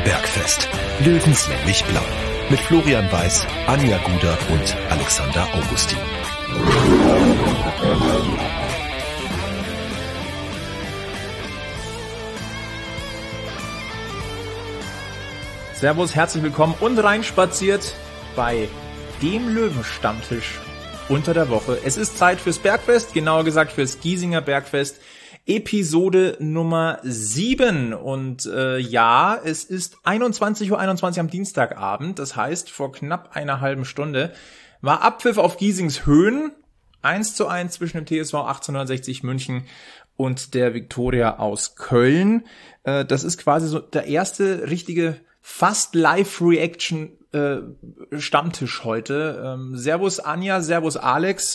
Bergfest. Löwenslänglich blau. Mit Florian Weiß, Anja Guder und Alexander Augustin. Servus, herzlich willkommen und reinspaziert bei dem Löwenstammtisch unter der Woche. Es ist Zeit fürs Bergfest, genauer gesagt fürs Giesinger Bergfest, Episode Nummer 7. Und es ist 21:21 Uhr am Dienstagabend. Das heißt, vor knapp einer halben Stunde war Abpfiff auf Giesings Höhen. 1:1 zwischen dem TSV 1860 München und der Viktoria aus Köln. Das ist quasi so der erste richtige fast Live-Reaction Stammtisch heute. Servus Anja, servus Alex.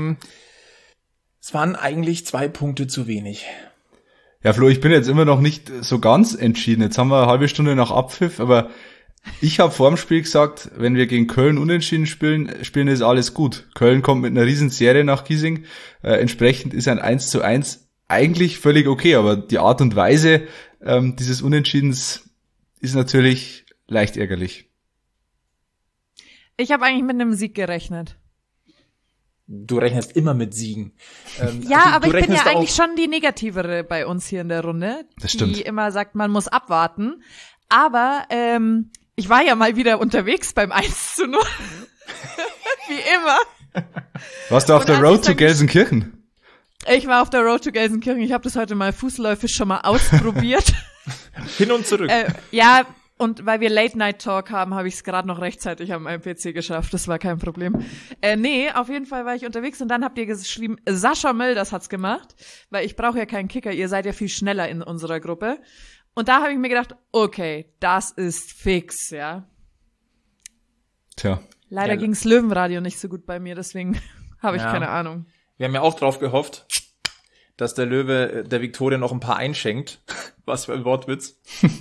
Es waren eigentlich 2 Punkte zu wenig. Ja, Flo, ich bin jetzt immer noch nicht so ganz entschieden. Jetzt haben wir eine halbe Stunde nach Abpfiff, aber ich habe vor dem Spiel gesagt, wenn wir gegen Köln unentschieden spielen, ist alles gut. Köln kommt mit einer riesen Serie nach Giesing. Entsprechend ist ein 1:1 eigentlich völlig okay, aber die Art und Weise dieses Unentschiedens ist natürlich leicht ärgerlich. Ich habe eigentlich mit einem Sieg gerechnet. Du rechnest immer mit Siegen. Aber ich bin ja eigentlich schon die Negativere bei uns hier in der Runde. Das stimmt. Die immer sagt, man muss abwarten. Aber ich war ja mal wieder unterwegs beim 1:0. Wie immer. Warst du auf der Road to Gelsenkirchen? Ich war auf der Road to Gelsenkirchen. Ich habe das heute mal fußläufig schon mal ausprobiert. Hin und zurück. Und weil wir Late-Night-Talk haben, habe ich es gerade noch rechtzeitig an meinem PC geschafft. Das war kein Problem. Auf jeden Fall war ich unterwegs und dann habt ihr geschrieben, Sascha Mölders hat's gemacht, weil ich brauche ja keinen Kicker, ihr seid ja viel schneller in unserer Gruppe. Und da habe ich mir gedacht, okay, das ist fix, ja. Tja. Leider ging's Löwenradio nicht so gut bei mir, deswegen habe ich keine Ahnung. Wir haben ja auch drauf gehofft, dass der Löwe der Viktoria noch ein paar einschenkt. Was für ein Wortwitz.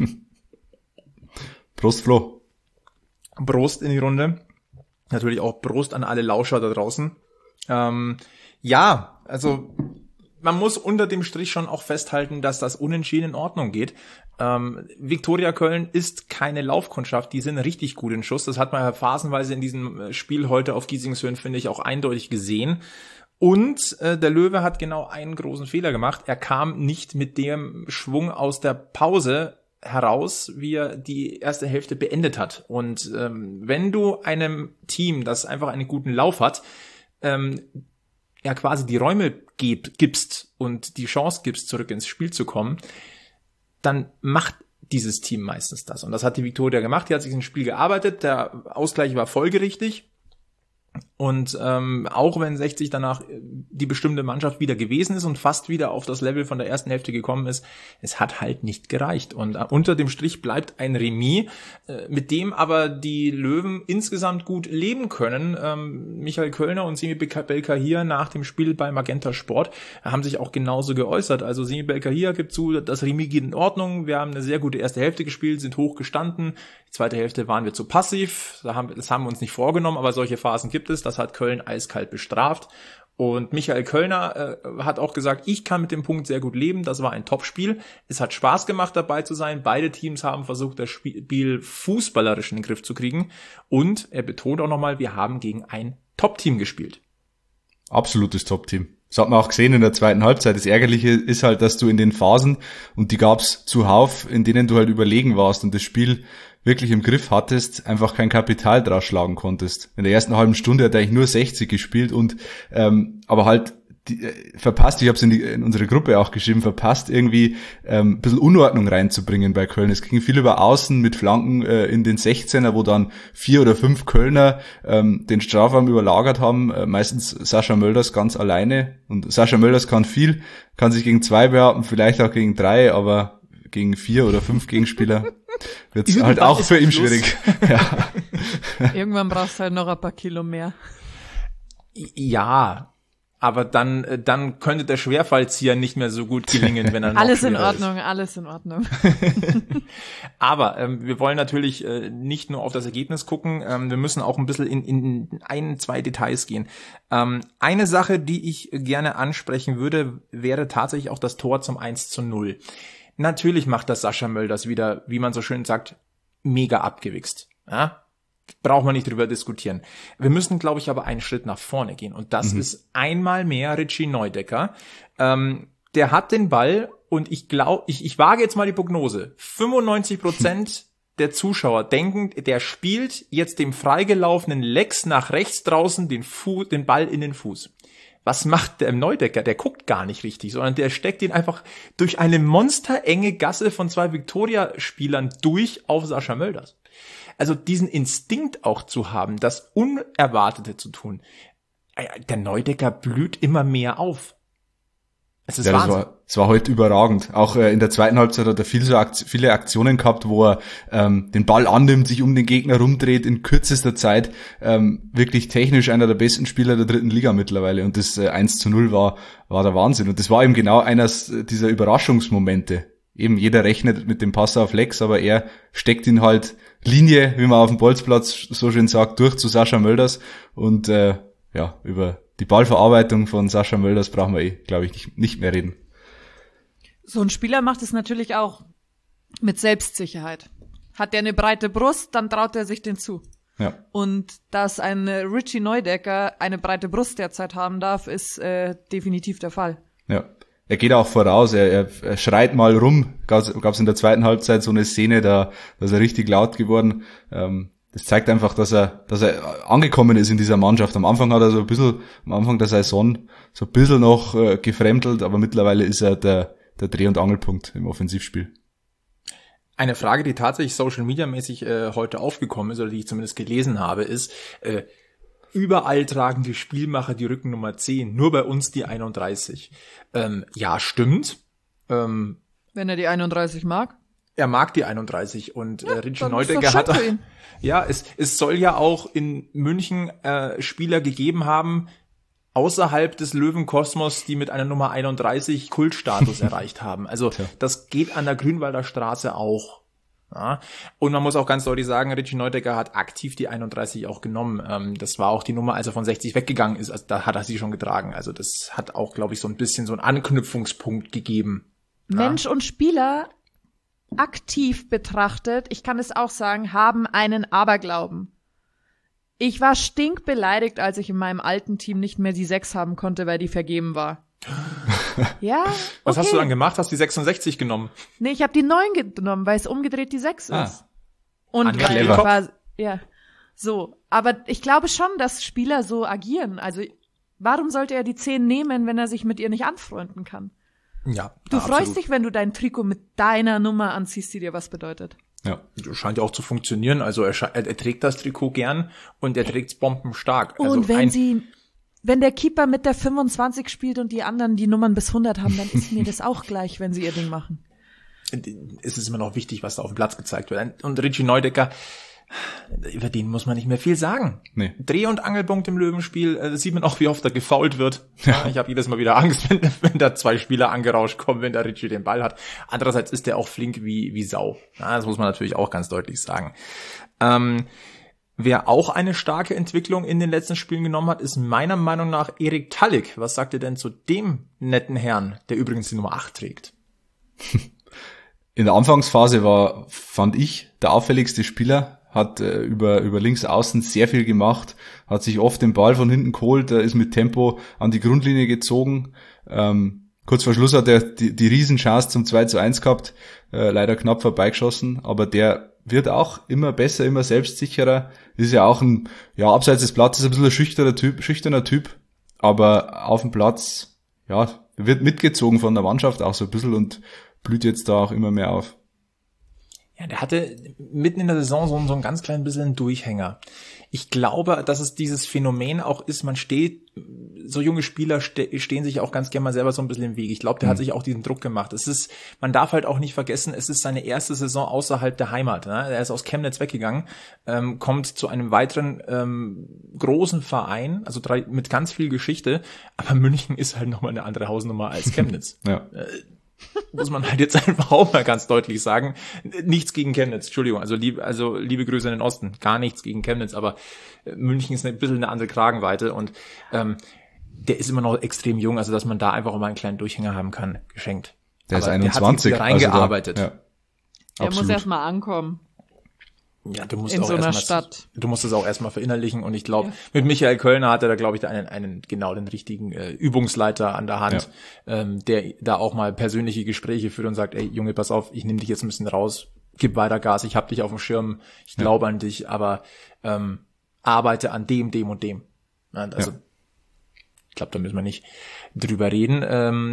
Prost, Flo. Prost in die Runde. Natürlich auch Prost an alle Lauscher da draußen. Also man muss unter dem Strich schon auch festhalten, dass das Unentschieden in Ordnung geht. Viktoria Köln ist keine Laufkundschaft, die sind richtig gut in Schuss. Das hat man ja phasenweise in diesem Spiel heute auf Giesingshöhen, finde ich, auch eindeutig gesehen. Und der Löwe hat genau einen großen Fehler gemacht. Er kam nicht mit dem Schwung aus der Pause heraus, wie er die erste Hälfte beendet hat. Und wenn du einem Team, das einfach einen guten Lauf hat, quasi die Räume gibst und die Chance gibst, zurück ins Spiel zu kommen, dann macht dieses Team meistens das. Und das hat die Viktoria gemacht. Die hat sich ins Spiel gearbeitet. Der Ausgleich war folgerichtig. Und auch wenn 60 danach die bestimmte Mannschaft wieder gewesen ist und fast wieder auf das Level von der ersten Hälfte gekommen ist, es hat halt nicht gereicht. Und unter dem Strich bleibt ein Remis, mit dem aber die Löwen insgesamt gut leben können. Michael Kölner und Semi Belkahir nach dem Spiel bei Magenta Sport haben sich auch genauso geäußert. Also Semi Belkahir gibt zu, das Remis geht in Ordnung. Wir haben eine sehr gute erste Hälfte gespielt, sind hoch gestanden. Die zweite Hälfte waren wir zu passiv. Das haben wir uns nicht vorgenommen, aber solche Phasen gibt es. Das hat Köln eiskalt bestraft. Und Michael Kölner hat auch gesagt, ich kann mit dem Punkt sehr gut leben. Das war ein Topspiel. Es hat Spaß gemacht, dabei zu sein. Beide Teams haben versucht, das Spiel fußballerisch in den Griff zu kriegen. Und er betont auch nochmal, wir haben gegen ein Top-Team gespielt. Absolutes Top-Team. Das hat man auch gesehen in der zweiten Halbzeit. Das Ärgerliche ist halt, dass du in den Phasen, und die gab's zuhauf, in denen du halt überlegen warst und das Spiel wirklich im Griff hattest, einfach kein Kapital draus schlagen konntest. In der ersten halben Stunde hat er eigentlich nur 60 gespielt und aber halt verpasst, ich habe es in unsere Gruppe auch geschrieben, verpasst irgendwie ein bisschen Unordnung reinzubringen bei Köln. Es ging viel über Außen mit Flanken in den 16er, wo dann 4 oder 5 Kölner den Strafraum überlagert haben, meistens Sascha Mölders ganz alleine. Und Sascha Mölders kann viel, kann sich gegen 2 behaupten, vielleicht auch gegen 3, aber gegen 4 oder 5 Gegenspieler wird es halt auch für ihn schwierig. Ja. Irgendwann brauchst du halt noch ein paar Kilo mehr. Ja, aber dann könnte der Schwerfallzieher nicht mehr so gut gelingen, wenn er noch Alles in schwerer Ordnung, alles in Ordnung. Aber wir wollen natürlich nicht nur auf das Ergebnis gucken, wir müssen auch ein bisschen in 1-2 Details gehen. Eine Sache, die ich gerne ansprechen würde, wäre tatsächlich auch das Tor zum 1:0. Natürlich macht das Sascha Mölders wieder, wie man so schön sagt, mega abgewichst. Ja? Braucht man nicht drüber diskutieren. Wir müssen, glaube ich, aber einen Schritt nach vorne gehen. Und das ist einmal mehr Richie Neudecker. Der hat den Ball und ich glaube, ich wage jetzt mal die Prognose. 95% der Zuschauer denken, der spielt jetzt dem freigelaufenen Lex nach rechts draußen den Ball in den Fuß. Was macht der Neudecker? Der guckt gar nicht richtig, sondern der steckt ihn einfach durch eine monsterenge Gasse von 2 Viktoria-Spielern durch auf Sascha Mölders. Also diesen Instinkt auch zu haben, das Unerwartete zu tun. Der Neudecker blüht immer mehr auf. Es ist Wahnsinn. Das war heute überragend. Auch in der zweiten Halbzeit hat er viele Aktionen gehabt, wo er den Ball annimmt, sich um den Gegner rumdreht, in kürzester Zeit. Wirklich technisch einer der besten Spieler der 3. Liga mittlerweile. Und das 1:0 war der Wahnsinn. Und das war eben genau eines dieser Überraschungsmomente. Eben jeder rechnet mit dem Pass auf Lex, aber er steckt ihn halt Linie, wie man auf dem Bolzplatz so schön sagt, durch zu Sascha Mölders. Und über die Ballverarbeitung von Sascha Mölders brauchen wir glaube ich, nicht mehr reden. So ein Spieler macht es natürlich auch mit Selbstsicherheit. Hat der eine breite Brust, dann traut er sich den zu. Ja. Und dass ein Richie Neudecker eine breite Brust derzeit haben darf, ist definitiv der Fall. Ja. Er geht auch voraus, er schreit mal rum. Gab's in der zweiten Halbzeit so eine Szene, da ist er richtig laut geworden. Das zeigt einfach, dass er angekommen ist in dieser Mannschaft. Am Anfang hat er am Anfang der Saison so ein bisschen noch gefremdelt, aber mittlerweile ist er der Dreh- und Angelpunkt im Offensivspiel. Eine Frage, die tatsächlich Social-Media-mäßig heute aufgekommen ist, oder die ich zumindest gelesen habe, ist, überall tragen die Spielmacher die Rückennummer 10, nur bei uns die 31. Ja, stimmt. Wenn er die 31 mag. Er mag die 31 und Richie dann Neudecker ist doch schön für ihn. Ja, es soll ja auch in München Spieler gegeben haben, außerhalb des Löwenkosmos, die mit einer Nummer 31 Kultstatus erreicht haben. Also das geht an der Grünwalder Straße auch. Ja. Und man muss auch ganz deutlich sagen, Richie Neudecker hat aktiv die 31 auch genommen. Das war auch die Nummer, als er von 60 weggegangen ist. Also da hat er sie schon getragen. Also das hat auch, glaube ich, so ein bisschen so einen Anknüpfungspunkt gegeben. Mensch und Spieler aktiv betrachtet, ich kann es auch sagen, haben einen Aberglauben. Ich war stinkbeleidigt, als ich in meinem alten Team nicht mehr die 6 haben konnte, weil die vergeben war. Ja, okay. Was hast du dann gemacht? Hast du die 66 genommen? Nee, ich habe die 9 genommen, weil es umgedreht die 6 ist. Und weil ich clever. war, ja, so. Aber ich glaube schon, dass Spieler so agieren. Also, warum sollte er die 10 nehmen, wenn er sich mit ihr nicht anfreunden kann? Ja. Du absolut. freust dich, wenn du dein Trikot mit deiner Nummer anziehst, die dir was bedeutet. Ja. Das scheint ja auch zu funktionieren. Also er trägt das Trikot gern und er trägt's bombenstark. Also Und wenn der Keeper mit der 25 spielt und die anderen die Nummern bis 100 haben, dann ist mir das auch gleich, wenn sie ihr Ding machen. Es ist immer noch wichtig, was da auf dem Platz gezeigt wird. Und Richie Neudecker, über den muss man nicht mehr viel sagen. Nee. Dreh- und Angelpunkt im Löwenspiel, das sieht man auch, wie oft er gefoult wird. Ja, ich habe jedes Mal wieder Angst, wenn da 2 Spieler angerauscht kommen, wenn der Richie den Ball hat. Andererseits ist der auch flink wie Sau. Ja, das muss man natürlich auch ganz deutlich sagen. Wer auch eine starke Entwicklung in den letzten Spielen genommen hat, ist meiner Meinung nach Erik Tallig. Was sagt ihr denn zu dem netten Herrn, der übrigens die Nummer 8 trägt? In der Anfangsphase fand ich, der auffälligste Spieler, hat über links außen sehr viel gemacht, hat sich oft den Ball von hinten geholt, ist mit Tempo an die Grundlinie gezogen. Kurz vor Schluss hat er die Riesenchance zum 2:1 gehabt, leider knapp vorbeigeschossen, aber der wird auch immer besser, immer selbstsicherer, ist ja auch abseits des Platzes ein bisschen ein schüchterner Typ, aber auf dem Platz, ja, wird mitgezogen von der Mannschaft auch so ein bisschen und blüht jetzt da auch immer mehr auf. Ja, der hatte mitten in der Saison so ein ganz klein bisschen Durchhänger. Ich glaube, dass es dieses Phänomen auch ist, so junge Spieler stehen sich auch ganz gerne mal selber so ein bisschen im Weg. Ich glaube, der hat sich auch diesen Druck gemacht. Man darf halt auch nicht vergessen, es ist seine erste Saison außerhalb der Heimat. Ne? Er ist aus Chemnitz weggegangen, kommt zu einem weiteren großen Verein, also mit ganz viel Geschichte, aber München ist halt nochmal eine andere Hausnummer als Chemnitz. Ja. Muss man halt jetzt einfach auch mal ganz deutlich sagen. Nichts gegen Chemnitz, Entschuldigung, also liebe Grüße in den Osten, gar nichts gegen Chemnitz, aber München ist ein bisschen eine andere Kragenweite und der ist immer noch extrem jung, also dass man da einfach mal einen kleinen Durchhänger haben kann, geschenkt. Der aber ist 21. Der hat sich reingearbeitet. Also der muss erst mal ankommen. Ja, du musst in auch so einer erstmal, Stadt. du musst es auch erstmal verinnerlichen und ich glaube, mit Michael Kölner hat er da, glaube ich, den richtigen Übungsleiter an der Hand, der da auch mal persönliche Gespräche führt und sagt, ey Junge, pass auf, ich nehme dich jetzt ein bisschen raus, gib weiter Gas, ich hab dich auf dem Schirm, ich glaube an dich, aber arbeite an dem und dem. Also ich glaube, da müssen wir nicht drüber reden.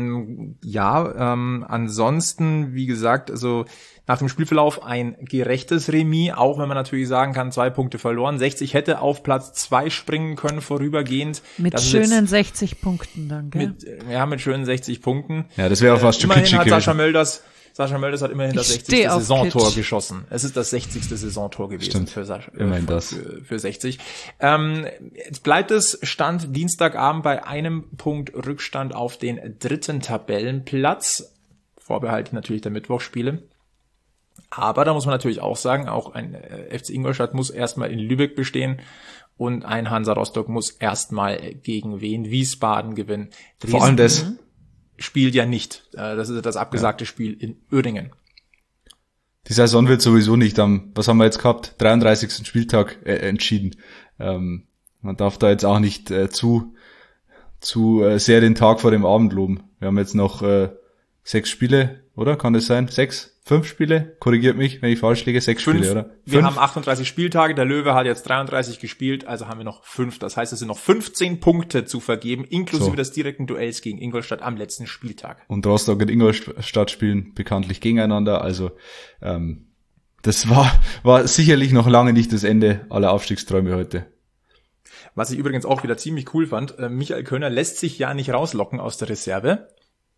Ansonsten, wie gesagt, also nach dem Spielverlauf ein gerechtes Remis, auch wenn man natürlich sagen kann, 2 Punkte verloren. 60 hätte auf Platz 2 springen können, vorübergehend. Mit schönen 60 Punkten dann, gell? Mit schönen 60 Punkten. Ja, das wäre auch fast schon kitschig gewesen. Sascha Mölders hat immerhin das 60. Saisontor geschossen. Es ist das 60. Saisontor gewesen. Stimmt. Für 60. Jetzt bleibt es Stand Dienstagabend bei 1 Punkt Rückstand auf den 3. Tabellenplatz. Vorbehalten natürlich der Mittwochsspiele. Aber da muss man natürlich auch sagen, auch ein FC Ingolstadt muss erstmal in Lübeck bestehen und ein Hansa Rostock muss erstmal gegen Wien Wiesbaden gewinnen. Dresden vor allem das spielt ja nicht. Das ist das abgesagte Spiel in Uerdingen. Die Saison wird sowieso nicht was haben wir jetzt gehabt? 33. Spieltag entschieden. Man darf da jetzt auch nicht zu sehr den Tag vor dem Abend loben. Wir haben jetzt noch 6 Spiele, oder? Kann das sein? 5 Spiele? Korrigiert mich, wenn ich falsch liege. 6 Spiele, oder? Wir haben 38 Spieltage, der Löwe hat jetzt 33 gespielt, also haben wir noch 5. Das heißt, es sind noch 15 Punkte zu vergeben, inklusive des direkten Duells gegen Ingolstadt am letzten Spieltag. Und Rostock und Ingolstadt spielen bekanntlich gegeneinander, also das war sicherlich noch lange nicht das Ende aller Aufstiegsträume heute. Was ich übrigens auch wieder ziemlich cool fand, Michael Kölner lässt sich ja nicht rauslocken aus der Reserve.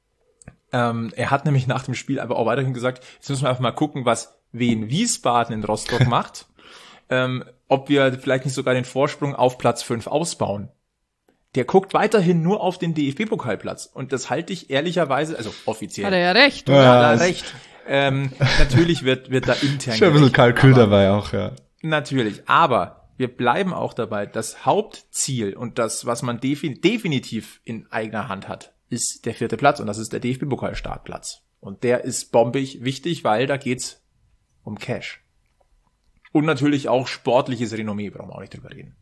Er hat nämlich nach dem Spiel aber auch weiterhin gesagt, jetzt müssen wir einfach mal gucken, was Wien Wiesbaden in Rostock macht, ob wir vielleicht nicht sogar den Vorsprung auf Platz 5 ausbauen. Der guckt weiterhin nur auf den DFB-Pokalplatz und das halte ich ehrlicherweise, also offiziell. Hat er ja recht, oder? Ja, hat er recht. Natürlich wird da intern schon ein bisschen Kalkül dabei auch, ja. Natürlich, aber wir bleiben auch dabei, das Hauptziel und das, was man definitiv in eigener Hand hat, ist der 4. Platz und das ist der DFB-Pokal-Startplatz. Und der ist bombig wichtig, weil da geht's um Cash. Und natürlich auch sportliches Renommee, brauchen wir auch nicht drüber reden.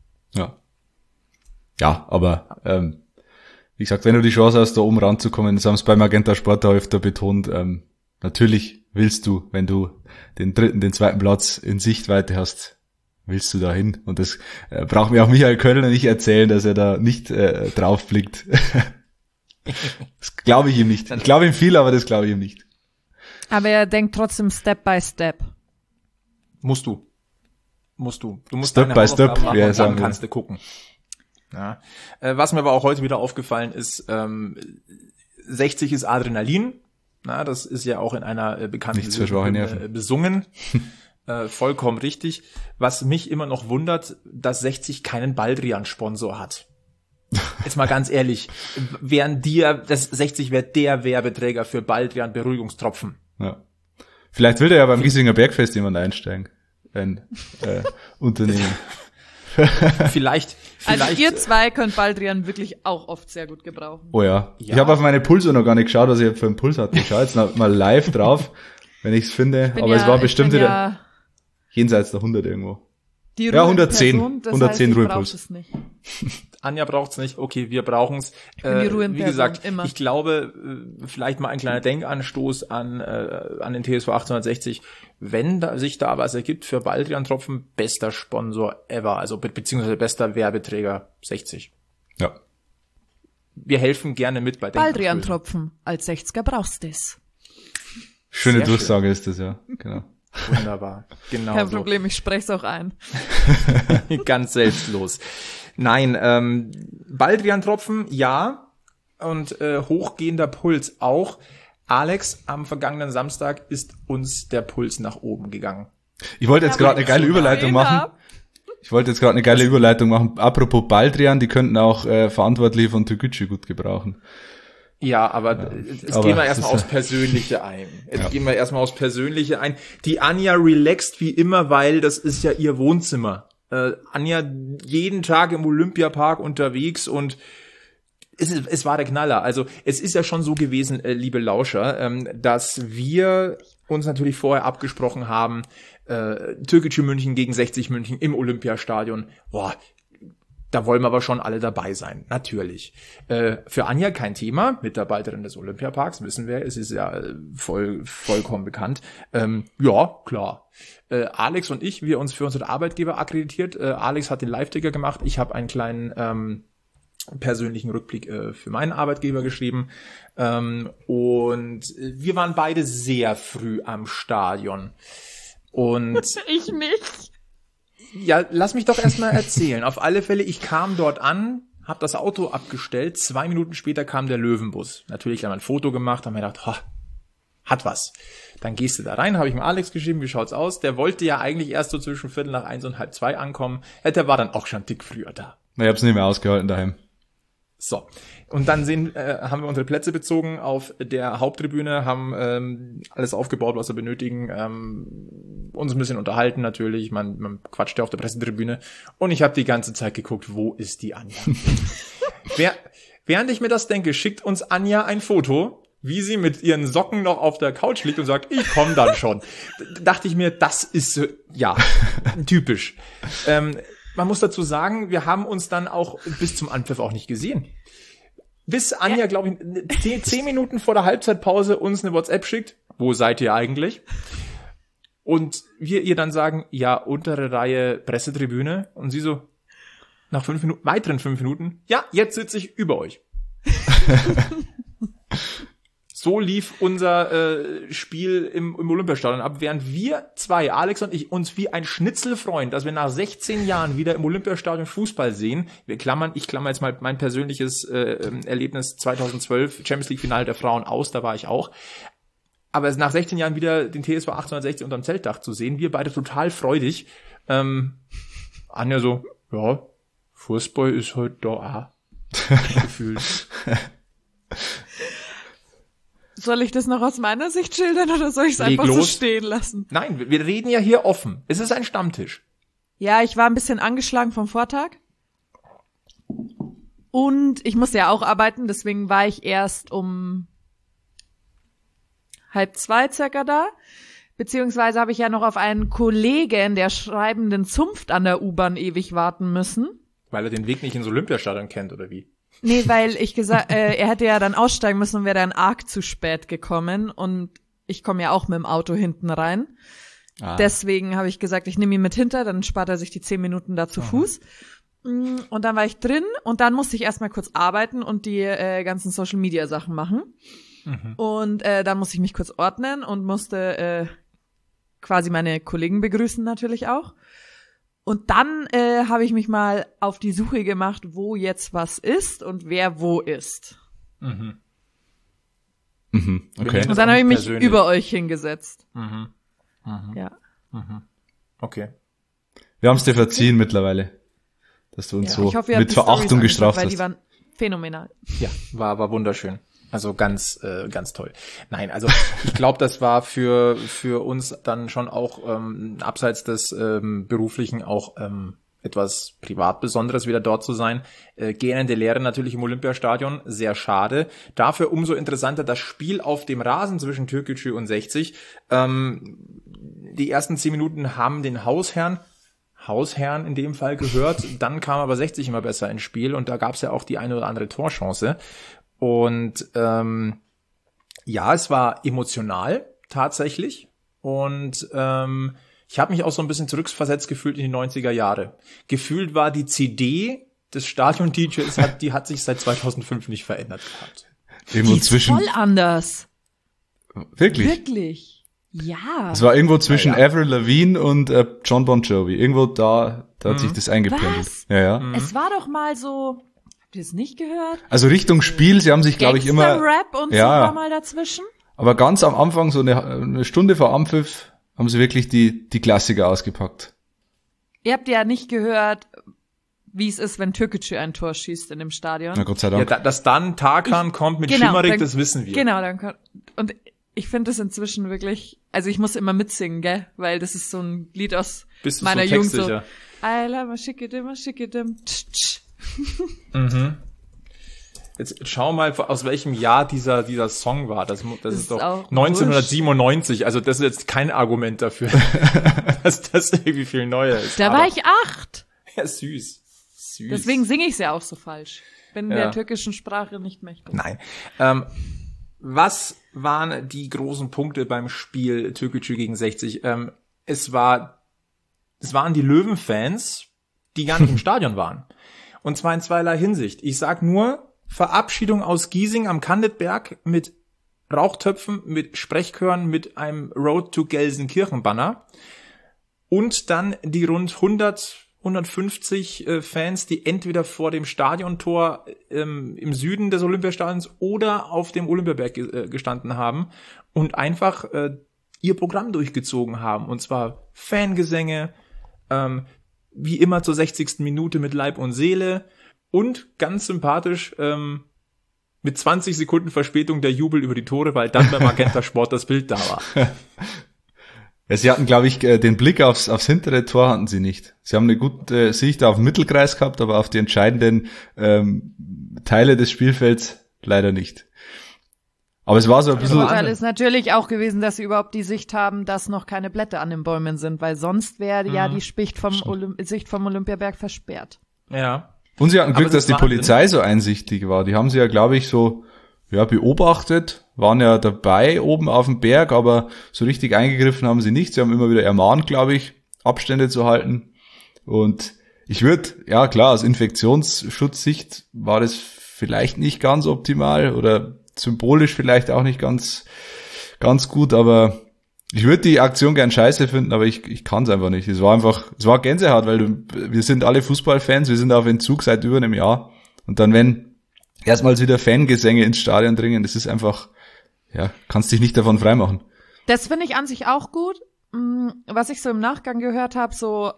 Ja, aber wie gesagt, wenn du die Chance hast, da oben ranzukommen, das haben es bei Magenta Sport da öfter betont, natürlich willst du, wenn du den 2. Platz in Sichtweite hast, willst du da hin. Und das braucht mir auch Michael Kölner nicht erzählen, dass er da nicht drauf blickt. Das glaube ich ihm nicht. Ich glaube ihm viel, aber das glaube ich ihm nicht. Aber er denkt trotzdem Step by Step. Musst du. Du musst Step by Step, machen und dann kannst du gucken. Ja. Was mir aber auch heute wieder aufgefallen ist, 60 ist Adrenalin. Na, das ist ja auch in einer bekannten Serie besungen. Vollkommen richtig. Was mich immer noch wundert, dass 60 keinen Baldrian-Sponsor hat. Jetzt mal ganz ehrlich, das 60 wäre der Werbeträger für Baldrian Beruhigungstropfen. Ja. Vielleicht will der ja beim Giesinger Bergfest jemand einsteigen. Ein Unternehmen. Vielleicht. Also ihr 2 könnt Baldrian wirklich auch oft sehr gut gebrauchen. Oh ja. Ich habe auf meine Pulse noch gar nicht geschaut, was ich für einen Puls hatte. Ich schaue jetzt mal live drauf, wenn ich es finde. Aber es war bestimmt wieder jenseits der 100 irgendwo. Die 110. 110 Ruhepuls. Es nicht. Anja braucht's nicht. Okay, wir brauchen's. Wie gesagt, immer. Ich glaube, vielleicht mal ein kleiner Denkanstoß an den TSV 1860. Wenn sich da was ergibt für Baldrian-Tropfen, bester Sponsor ever, also beziehungsweise bester Werbeträger 60. Ja. Wir helfen gerne mit bei Baldrian-Tropfen. Als 60er brauchst du das. Schöne Durchsage ist das, ja. Genau. Wunderbar. Genau. Kein Problem, ich spreche es auch ein. Ganz selbstlos. Nein, Baldrian-Tropfen, ja. Und hochgehender Puls auch. Alex, am vergangenen Samstag ist uns der Puls nach oben gegangen. Ich wollte jetzt gerade eine geile Überleitung machen. Apropos Baldrian, die könnten auch Verantwortliche von Türkgücü gut gebrauchen. Ja, aber jetzt gehen wir erstmal aufs Persönliche ein. Die Anja relaxt wie immer, weil das ist ja ihr Wohnzimmer. Anja jeden Tag im Olympiapark unterwegs und Es war der Knaller. Also es ist ja schon so gewesen, liebe Lauscher, dass wir uns natürlich vorher abgesprochen haben, Türkgücü München gegen 60 München im Olympiastadion. Boah, da wollen wir aber schon alle dabei sein, natürlich. Für Anja kein Thema, Mitarbeiterin des Olympiaparks, wissen wir, es ist ja vollkommen bekannt. Ja, klar. Alex und ich, wir uns für unsere Arbeitgeber akkreditiert. Alex hat den Live-Ticker gemacht, ich habe einen kleinen persönlichen Rückblick für meinen Arbeitgeber geschrieben. Und wir waren beide sehr früh am Stadion. Und Ich nicht. ja, lass mich doch erstmal erzählen. Auf alle Fälle, ich kam dort an, habe das Auto abgestellt. 2 Minuten später kam der Löwenbus. Natürlich haben wir ein Foto gemacht, haben mir gedacht, hat was. Dann gehst du da rein, habe ich mit Alex geschrieben, wie schaut's aus? Der wollte ja eigentlich erst so zwischen 1:15 und 1:30 ankommen. Der war dann auch schon dick früher da. Ich hab's nicht mehr ausgehalten daheim. So, und dann haben wir unsere Plätze bezogen auf der Haupttribüne, haben alles aufgebaut, was wir benötigen, uns ein bisschen unterhalten natürlich, man quatscht ja auf der Pressetribüne und ich habe die ganze Zeit geguckt, wo ist die Anja? Während ich mir das denke, schickt uns Anja ein Foto, wie sie mit ihren Socken noch auf der Couch liegt und sagt, ich komme dann schon. Dachte ich mir, das ist, ja, typisch. Man muss dazu sagen, wir haben uns dann auch bis zum Anpfiff auch nicht gesehen. Bis Anja, glaube ich, 10 Minuten vor der Halbzeitpause uns eine WhatsApp schickt. Wo seid ihr eigentlich? Und wir ihr dann sagen, ja, untere Reihe Pressetribüne. Und sie so, nach 5 Minuten, weiteren 5 Minuten, ja, jetzt sitze ich über euch. So lief unser Spiel im Olympiastadion ab, während wir zwei, Alex und ich, uns wie ein Schnitzel freuen, dass wir nach 16 Jahren wieder im Olympiastadion Fußball sehen. Ich klammer jetzt mal mein persönliches Erlebnis 2012, Champions League Finale der Frauen aus, da war ich auch. Aber nach 16 Jahren wieder den TSV 1860 unterm Zeltdach zu sehen, wir beide total freudig. Anja so, ja, Fußball ist heute da, gefühlt. Soll ich das noch aus meiner Sicht schildern oder soll ich es einfach so stehen lassen? Nein, wir reden ja hier offen. Es ist ein Stammtisch. Ja, ich war ein bisschen angeschlagen vom Vortag. Und ich musste ja auch arbeiten, deswegen war ich erst um 1:30 circa da. Beziehungsweise habe ich ja noch auf einen Kollegen der schreibenden Zunft an der U-Bahn ewig warten müssen. Weil er den Weg nicht ins Olympiastadion kennt, oder wie? Nee, weil ich gesagt, er hätte ja dann aussteigen müssen und wäre dann arg zu spät gekommen und ich komme ja auch mit dem Auto hinten rein. Deswegen habe ich gesagt, ich nehme ihn mit hinter, dann spart er sich die 10 Minuten da zu Fuß. Und dann war ich drin und dann musste ich erstmal kurz arbeiten und die ganzen Social-Media-Sachen machen. Und dann musste ich mich kurz ordnen und musste quasi meine Kollegen begrüßen natürlich auch. Und dann habe ich mich mal auf die Suche gemacht, wo jetzt was ist und wer wo ist. Okay. Und dann habe ich mich über euch hingesetzt. Ja. Okay. Wir haben es dir verziehen mittlerweile, dass du uns so hoffe, mit Verachtung gestraft hast. Weil die waren phänomenal. Ja, war wunderschön. Also ganz toll. Nein, also ich glaube, das war für uns dann schon auch abseits des Beruflichen auch etwas privat Besonderes, wieder dort zu sein. Gähnende Leere natürlich im Olympiastadion, sehr schade. Dafür umso interessanter das Spiel auf dem Rasen zwischen Türkgücü und 60. Die ersten 10 Minuten haben den Hausherrn in dem Fall gehört. Dann kam aber 60 immer besser ins Spiel und da gab es ja auch die eine oder andere Torchance. Und ja, es war emotional tatsächlich und ich habe mich auch so ein bisschen zurückversetzt gefühlt in die 90er Jahre. Gefühlt war die CD des Stadion-DJs, die hat sich seit 2005 nicht verändert gehabt. Irgendwo die ist voll anders. Wirklich? Wirklich? Ja. Es war irgendwo zwischen Avril Lavigne und John Bon Jovi. Irgendwo da hat sich das eingependelt. Was? Ja. Es war doch mal so... Habt ihr es nicht gehört? Also Richtung Spiel, sie haben sich, glaube ich, immer... Rap und so war mal dazwischen. Aber ganz am Anfang, so eine Stunde vor Anpfiff, haben sie wirklich die Klassiker ausgepackt. Ihr habt ja nicht gehört, wie es ist, wenn Türkgücü ein Tor schießt in dem Stadion. Na Gott sei Dank. Ja, dass dann Tarkan kommt mit Schimmerig, das wissen wir. Genau, dann kommt... Und ich finde das inzwischen wirklich... Also ich muss immer mitsingen, gell? Weil das ist so ein Lied aus meiner Jugend. So, I love my shickedim, tsch, tsch. Jetzt schau mal, aus welchem Jahr dieser Song war. Das ist doch auch 1997. Also das ist jetzt kein Argument dafür, dass das irgendwie viel neuer ist. Da war ich 8. Ja, süß. Deswegen singe ich es ja auch so falsch. Bin der türkischen Sprache nicht mächtig. Nein. Was waren die großen Punkte beim Spiel Türkgücü gegen 60? Es waren die Löwenfans, die gar nicht im Stadion waren. Und zwar in zweierlei Hinsicht. Ich sag nur, Verabschiedung aus Giesing am Kandetberg mit Rauchtöpfen, mit Sprechchören, mit einem Road to Gelsenkirchen-Banner und dann die rund 150 Fans, die entweder vor dem Stadiontor im Süden des Olympiastadions oder auf dem Olympiaberg gestanden haben und einfach ihr Programm durchgezogen haben. Und zwar Fangesänge, wie immer zur 60. Minute mit Leib und Seele und ganz sympathisch mit 20 Sekunden Verspätung der Jubel über die Tore, weil dann beim Magenta Sport das Bild da war. Ja, sie hatten, glaube ich, den Blick aufs hintere Tor hatten sie nicht. Sie haben eine gute Sicht auf den Mittelkreis gehabt, aber auf die entscheidenden Teile des Spielfelds leider nicht. Aber es war so ein bisschen... Vorteil ist natürlich auch gewesen, dass sie überhaupt die Sicht haben, dass noch keine Blätter an den Bäumen sind, weil sonst wäre ja die Sicht vom Olympiaberg versperrt. Ja. Und sie hatten Glück, dass die Wahnsinn. Polizei so einsichtig war. Die haben sie ja, glaube ich, so beobachtet, waren ja dabei oben auf dem Berg, aber so richtig eingegriffen haben sie nicht. Sie haben immer wieder ermahnt, glaube ich, Abstände zu halten. Und ich würde, ja klar, aus Infektionsschutzsicht war das vielleicht nicht ganz optimal oder symbolisch vielleicht auch nicht ganz gut, aber ich würde die Aktion gern scheiße finden, aber ich kann es einfach nicht. Es war Gänsehaut, weil wir sind alle Fußballfans, wir sind auf Entzug seit über einem Jahr. Und dann, wenn erstmals wieder Fangesänge ins Stadion dringen, das ist einfach, ja, kannst dich nicht davon freimachen. Das finde ich an sich auch gut. Was ich so im Nachgang gehört habe, so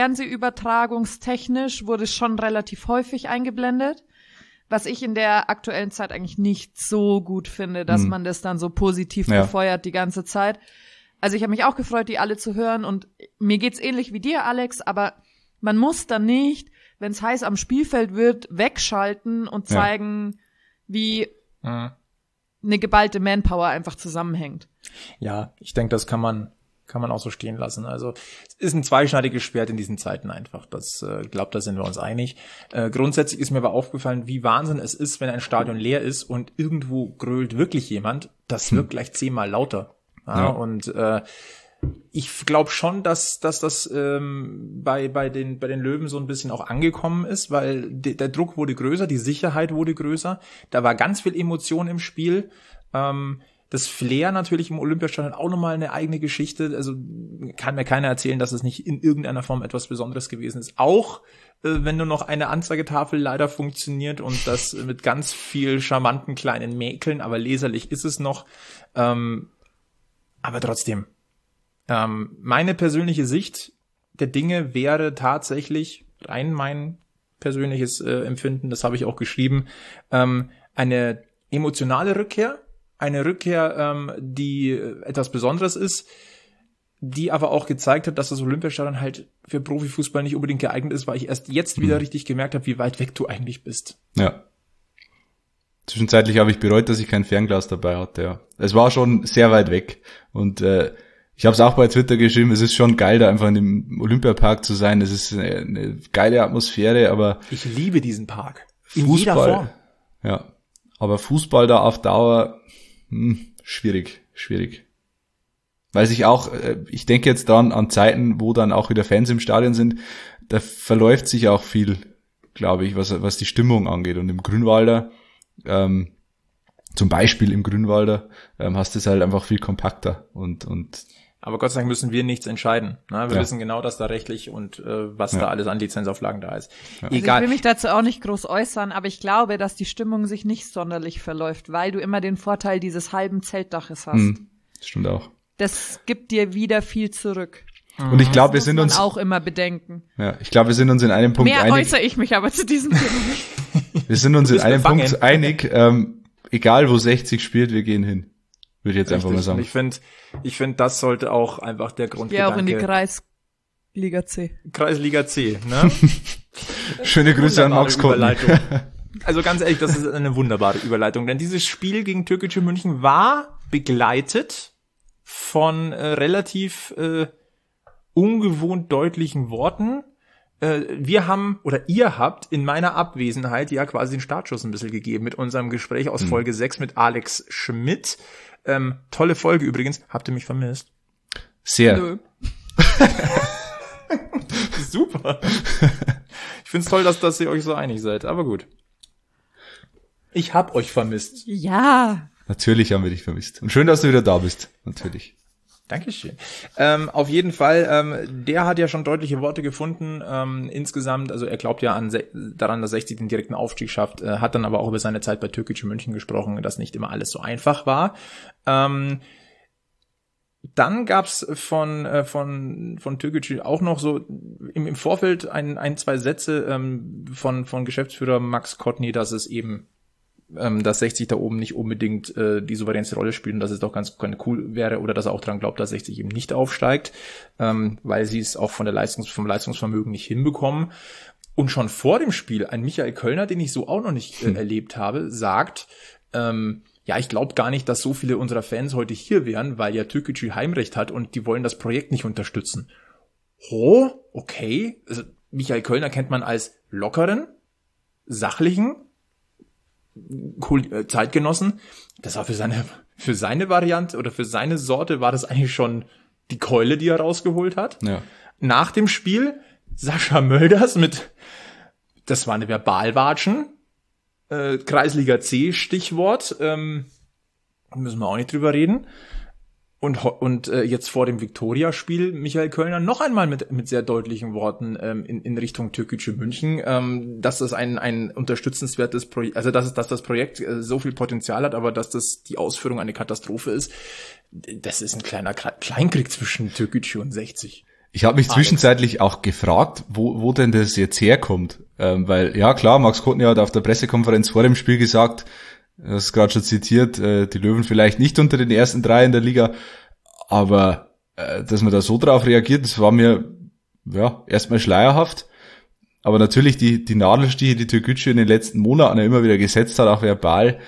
fernsehübertragungstechnisch wurde schon relativ häufig eingeblendet. Was ich in der aktuellen Zeit eigentlich nicht so gut finde, dass man das dann so positiv befeuert die ganze Zeit. Also ich habe mich auch gefreut, die alle zu hören und mir geht's ähnlich wie dir, Alex, aber man muss dann nicht, wenn es heiß am Spielfeld wird, wegschalten und zeigen, wie eine geballte Manpower einfach zusammenhängt. Ja, ich denke, das kann man auch so stehen lassen. Also es ist ein zweischneidiges Schwert in diesen Zeiten einfach. Das glaube, da sind wir uns einig. Grundsätzlich ist mir aber aufgefallen, wie Wahnsinn es ist, wenn ein Stadion leer ist und irgendwo grölt wirklich jemand. Das wirkt gleich 10-mal lauter. Ja. Und ich glaube schon, dass das bei den Löwen so ein bisschen auch angekommen ist, weil der Druck wurde größer, die Sicherheit wurde größer. Da war ganz viel Emotion im Spiel. Das Flair natürlich im Olympiastadion auch nochmal eine eigene Geschichte. Also kann mir keiner erzählen, dass es nicht in irgendeiner Form etwas Besonderes gewesen ist. Auch wenn nur noch eine Anzeigetafel leider funktioniert und das mit ganz viel charmanten kleinen Mäkeln, aber leserlich ist es noch. Aber trotzdem, meine persönliche Sicht der Dinge wäre tatsächlich, rein mein persönliches Empfinden, das habe ich auch geschrieben, eine emotionale Rückkehr, eine Rückkehr, die etwas Besonderes ist, die aber auch gezeigt hat, dass das Olympiastadion halt für Profifußball nicht unbedingt geeignet ist, weil ich erst jetzt wieder richtig gemerkt habe, wie weit weg du eigentlich bist. Ja. Zwischenzeitlich habe ich bereut, dass ich kein Fernglas dabei hatte. Ja. Es war schon sehr weit weg und ich habe es auch bei Twitter geschrieben, es ist schon geil, da einfach in dem Olympiapark zu sein. Es ist eine geile Atmosphäre, aber ich liebe diesen Park. In jeder Form. Ja, aber Fußball da auf Dauer schwierig. Weil sich auch, ich denke jetzt dann an Zeiten, wo dann auch wieder Fans im Stadion sind, da verläuft sich auch viel, glaube ich, was die Stimmung angeht. Und im Grünwalder, zum Beispiel im Grünwalder, hast du es halt einfach viel kompakter und aber Gott sei Dank müssen wir nichts entscheiden. Ne? Wir wissen genau, dass da rechtlich und was da alles an Lizenzauflagen da ist. Ja. Egal. Also ich will mich dazu auch nicht groß äußern, aber ich glaube, dass die Stimmung sich nicht sonderlich verläuft, weil du immer den Vorteil dieses halben Zeltdaches hast. Das stimmt auch. Das gibt dir wieder viel zurück. Und ich glaube, wir sind uns uns auch immer bedenken. Ja, ich glaube, wir sind uns in einem Punkt einig. Mehr äußere ich mich aber zu diesem Thema nicht. Wir sind uns in einem Punkt einig, egal wo 60 spielt, wir gehen hin. Würde ich jetzt einfach mal sagen. Ich finde, das sollte auch einfach der Grundgedanke. Ja, auch in die Kreisliga C. Kreisliga C, ne? Schöne Grüße an Max Kotten. Also ganz ehrlich, das ist eine wunderbare Überleitung, denn dieses Spiel gegen Türkgücü München war begleitet von relativ ungewohnt deutlichen Worten. Ihr habt in meiner Abwesenheit ja quasi den Startschuss ein bisschen gegeben mit unserem Gespräch aus Folge 6 mit Alex Schmidt. Tolle Folge übrigens. Habt ihr mich vermisst? Sehr. Nö. Super. Ich find's toll, dass ihr euch so einig seid, aber gut. Ich hab euch vermisst. Ja. Natürlich haben wir dich vermisst. Und schön, dass du wieder da bist. Natürlich. Dankeschön. Auf jeden Fall, der hat ja schon deutliche Worte gefunden. Insgesamt, also er glaubt ja daran, dass 60 den direkten Aufstieg schafft, hat dann aber auch über seine Zeit bei Türkgücü München gesprochen, dass nicht immer alles so einfach war. Dann gab's von Türkgücü auch noch so im Vorfeld ein, zwei Sätze von Geschäftsführer Max Kottny, dass es eben dass 60 da oben nicht unbedingt die souveränste Rolle spielt und dass es doch ganz cool wäre oder dass er auch daran glaubt, dass 60 eben nicht aufsteigt, weil sie es auch vom Leistungsvermögen nicht hinbekommen. Und schon vor dem Spiel ein Michael Kölner, den ich so auch noch nicht erlebt habe, sagt, ja, ich glaube gar nicht, dass so viele unserer Fans heute hier wären, weil ja Türkgücü Heimrecht hat und die wollen das Projekt nicht unterstützen. Oh, okay. Also Michael Kölner kennt man als lockeren, sachlichen Zeitgenossen. Das war für seine Variante oder für seine Sorte war das eigentlich schon die Keule, die er rausgeholt hat. Ja. Nach dem Spiel Sascha Mölders das war eine Verbalwatschen, Kreisliga C Stichwort, müssen wir auch nicht drüber reden. Und jetzt vor dem Viktoria-Spiel Michael Kölner noch einmal mit sehr deutlichen Worten in Richtung Türkgücü München, dass das ein unterstützenswertes Projekt, also dass das Projekt so viel Potenzial hat, aber dass das die Ausführung eine Katastrophe ist. Das ist ein kleiner Kleinkrieg zwischen Türkgücü und 60. Ich habe mich zwischenzeitlich auch gefragt, wo denn das jetzt herkommt, weil ja klar, Max Kottny hat auf der Pressekonferenz vor dem Spiel gesagt, du hast gerade schon zitiert, die Löwen vielleicht nicht unter den ersten 3 in der Liga, aber dass man da so drauf reagiert, das war mir ja erstmal schleierhaft. Aber natürlich die Nadelstiche, die Türkgücü in den letzten Monaten immer wieder gesetzt hat, auch verbal,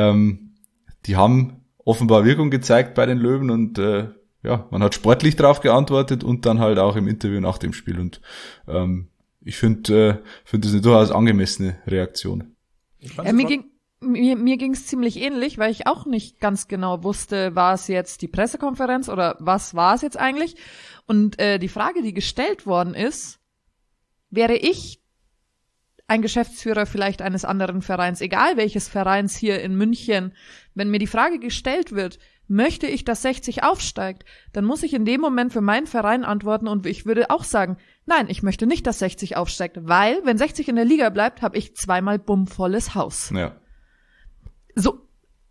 die haben offenbar Wirkung gezeigt bei den Löwen und ja, man hat sportlich drauf geantwortet und dann halt auch im Interview nach dem Spiel und ich finde das eine durchaus angemessene Reaktion. Mir ging's ziemlich ähnlich, weil ich auch nicht ganz genau wusste, war es jetzt die Pressekonferenz oder was war es jetzt eigentlich? Und die Frage, die gestellt worden ist, wäre ich ein Geschäftsführer vielleicht eines anderen Vereins, egal welches Vereins hier in München, wenn mir die Frage gestellt wird, möchte ich, dass 60 aufsteigt, dann muss ich in dem Moment für meinen Verein antworten und ich würde auch sagen, nein, ich möchte nicht, dass 60 aufsteigt, weil, wenn 60 in der Liga bleibt, habe ich zweimal bummvolles Haus. Ja. So,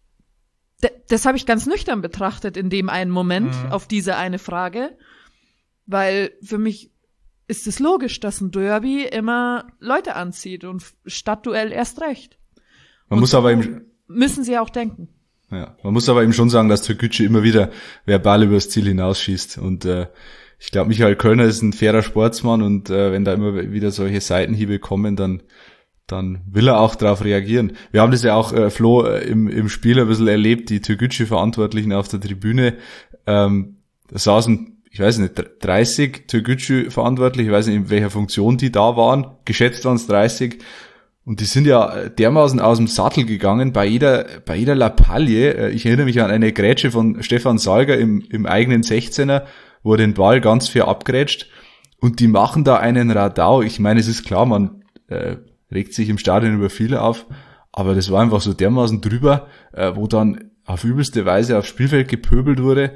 das habe ich ganz nüchtern betrachtet in dem einen Moment auf diese eine Frage, weil für mich ist es logisch, dass ein Derby immer Leute anzieht und Stadtduell erst recht. Müssen sie auch denken. Ja, man muss aber eben schon sagen, dass Türkgücü immer wieder verbal übers Ziel hinausschießt und ich glaube, Michael Kölner ist ein fairer Sportsmann und wenn da immer wieder solche Seitenhiebe kommen, dann will er auch darauf reagieren. Wir haben das ja auch, Flo, im Spiel ein bisschen erlebt, die Türkgücü-Verantwortlichen auf der Tribüne, da saßen, ich weiß nicht, 30 Türkgücü-Verantwortliche, ich weiß nicht, in welcher Funktion die da waren, geschätzt waren es 30, und die sind ja dermaßen aus dem Sattel gegangen bei jeder Lappalie. Ich erinnere mich an eine Grätsche von Stefan Salger im eigenen 16er, wo er den Ball ganz fair abgrätscht, und die machen da einen Radau. Ich meine, es ist klar, man regt sich im Stadion über viele auf, aber das war einfach so dermaßen drüber, wo dann auf übelste Weise aufs Spielfeld gepöbelt wurde.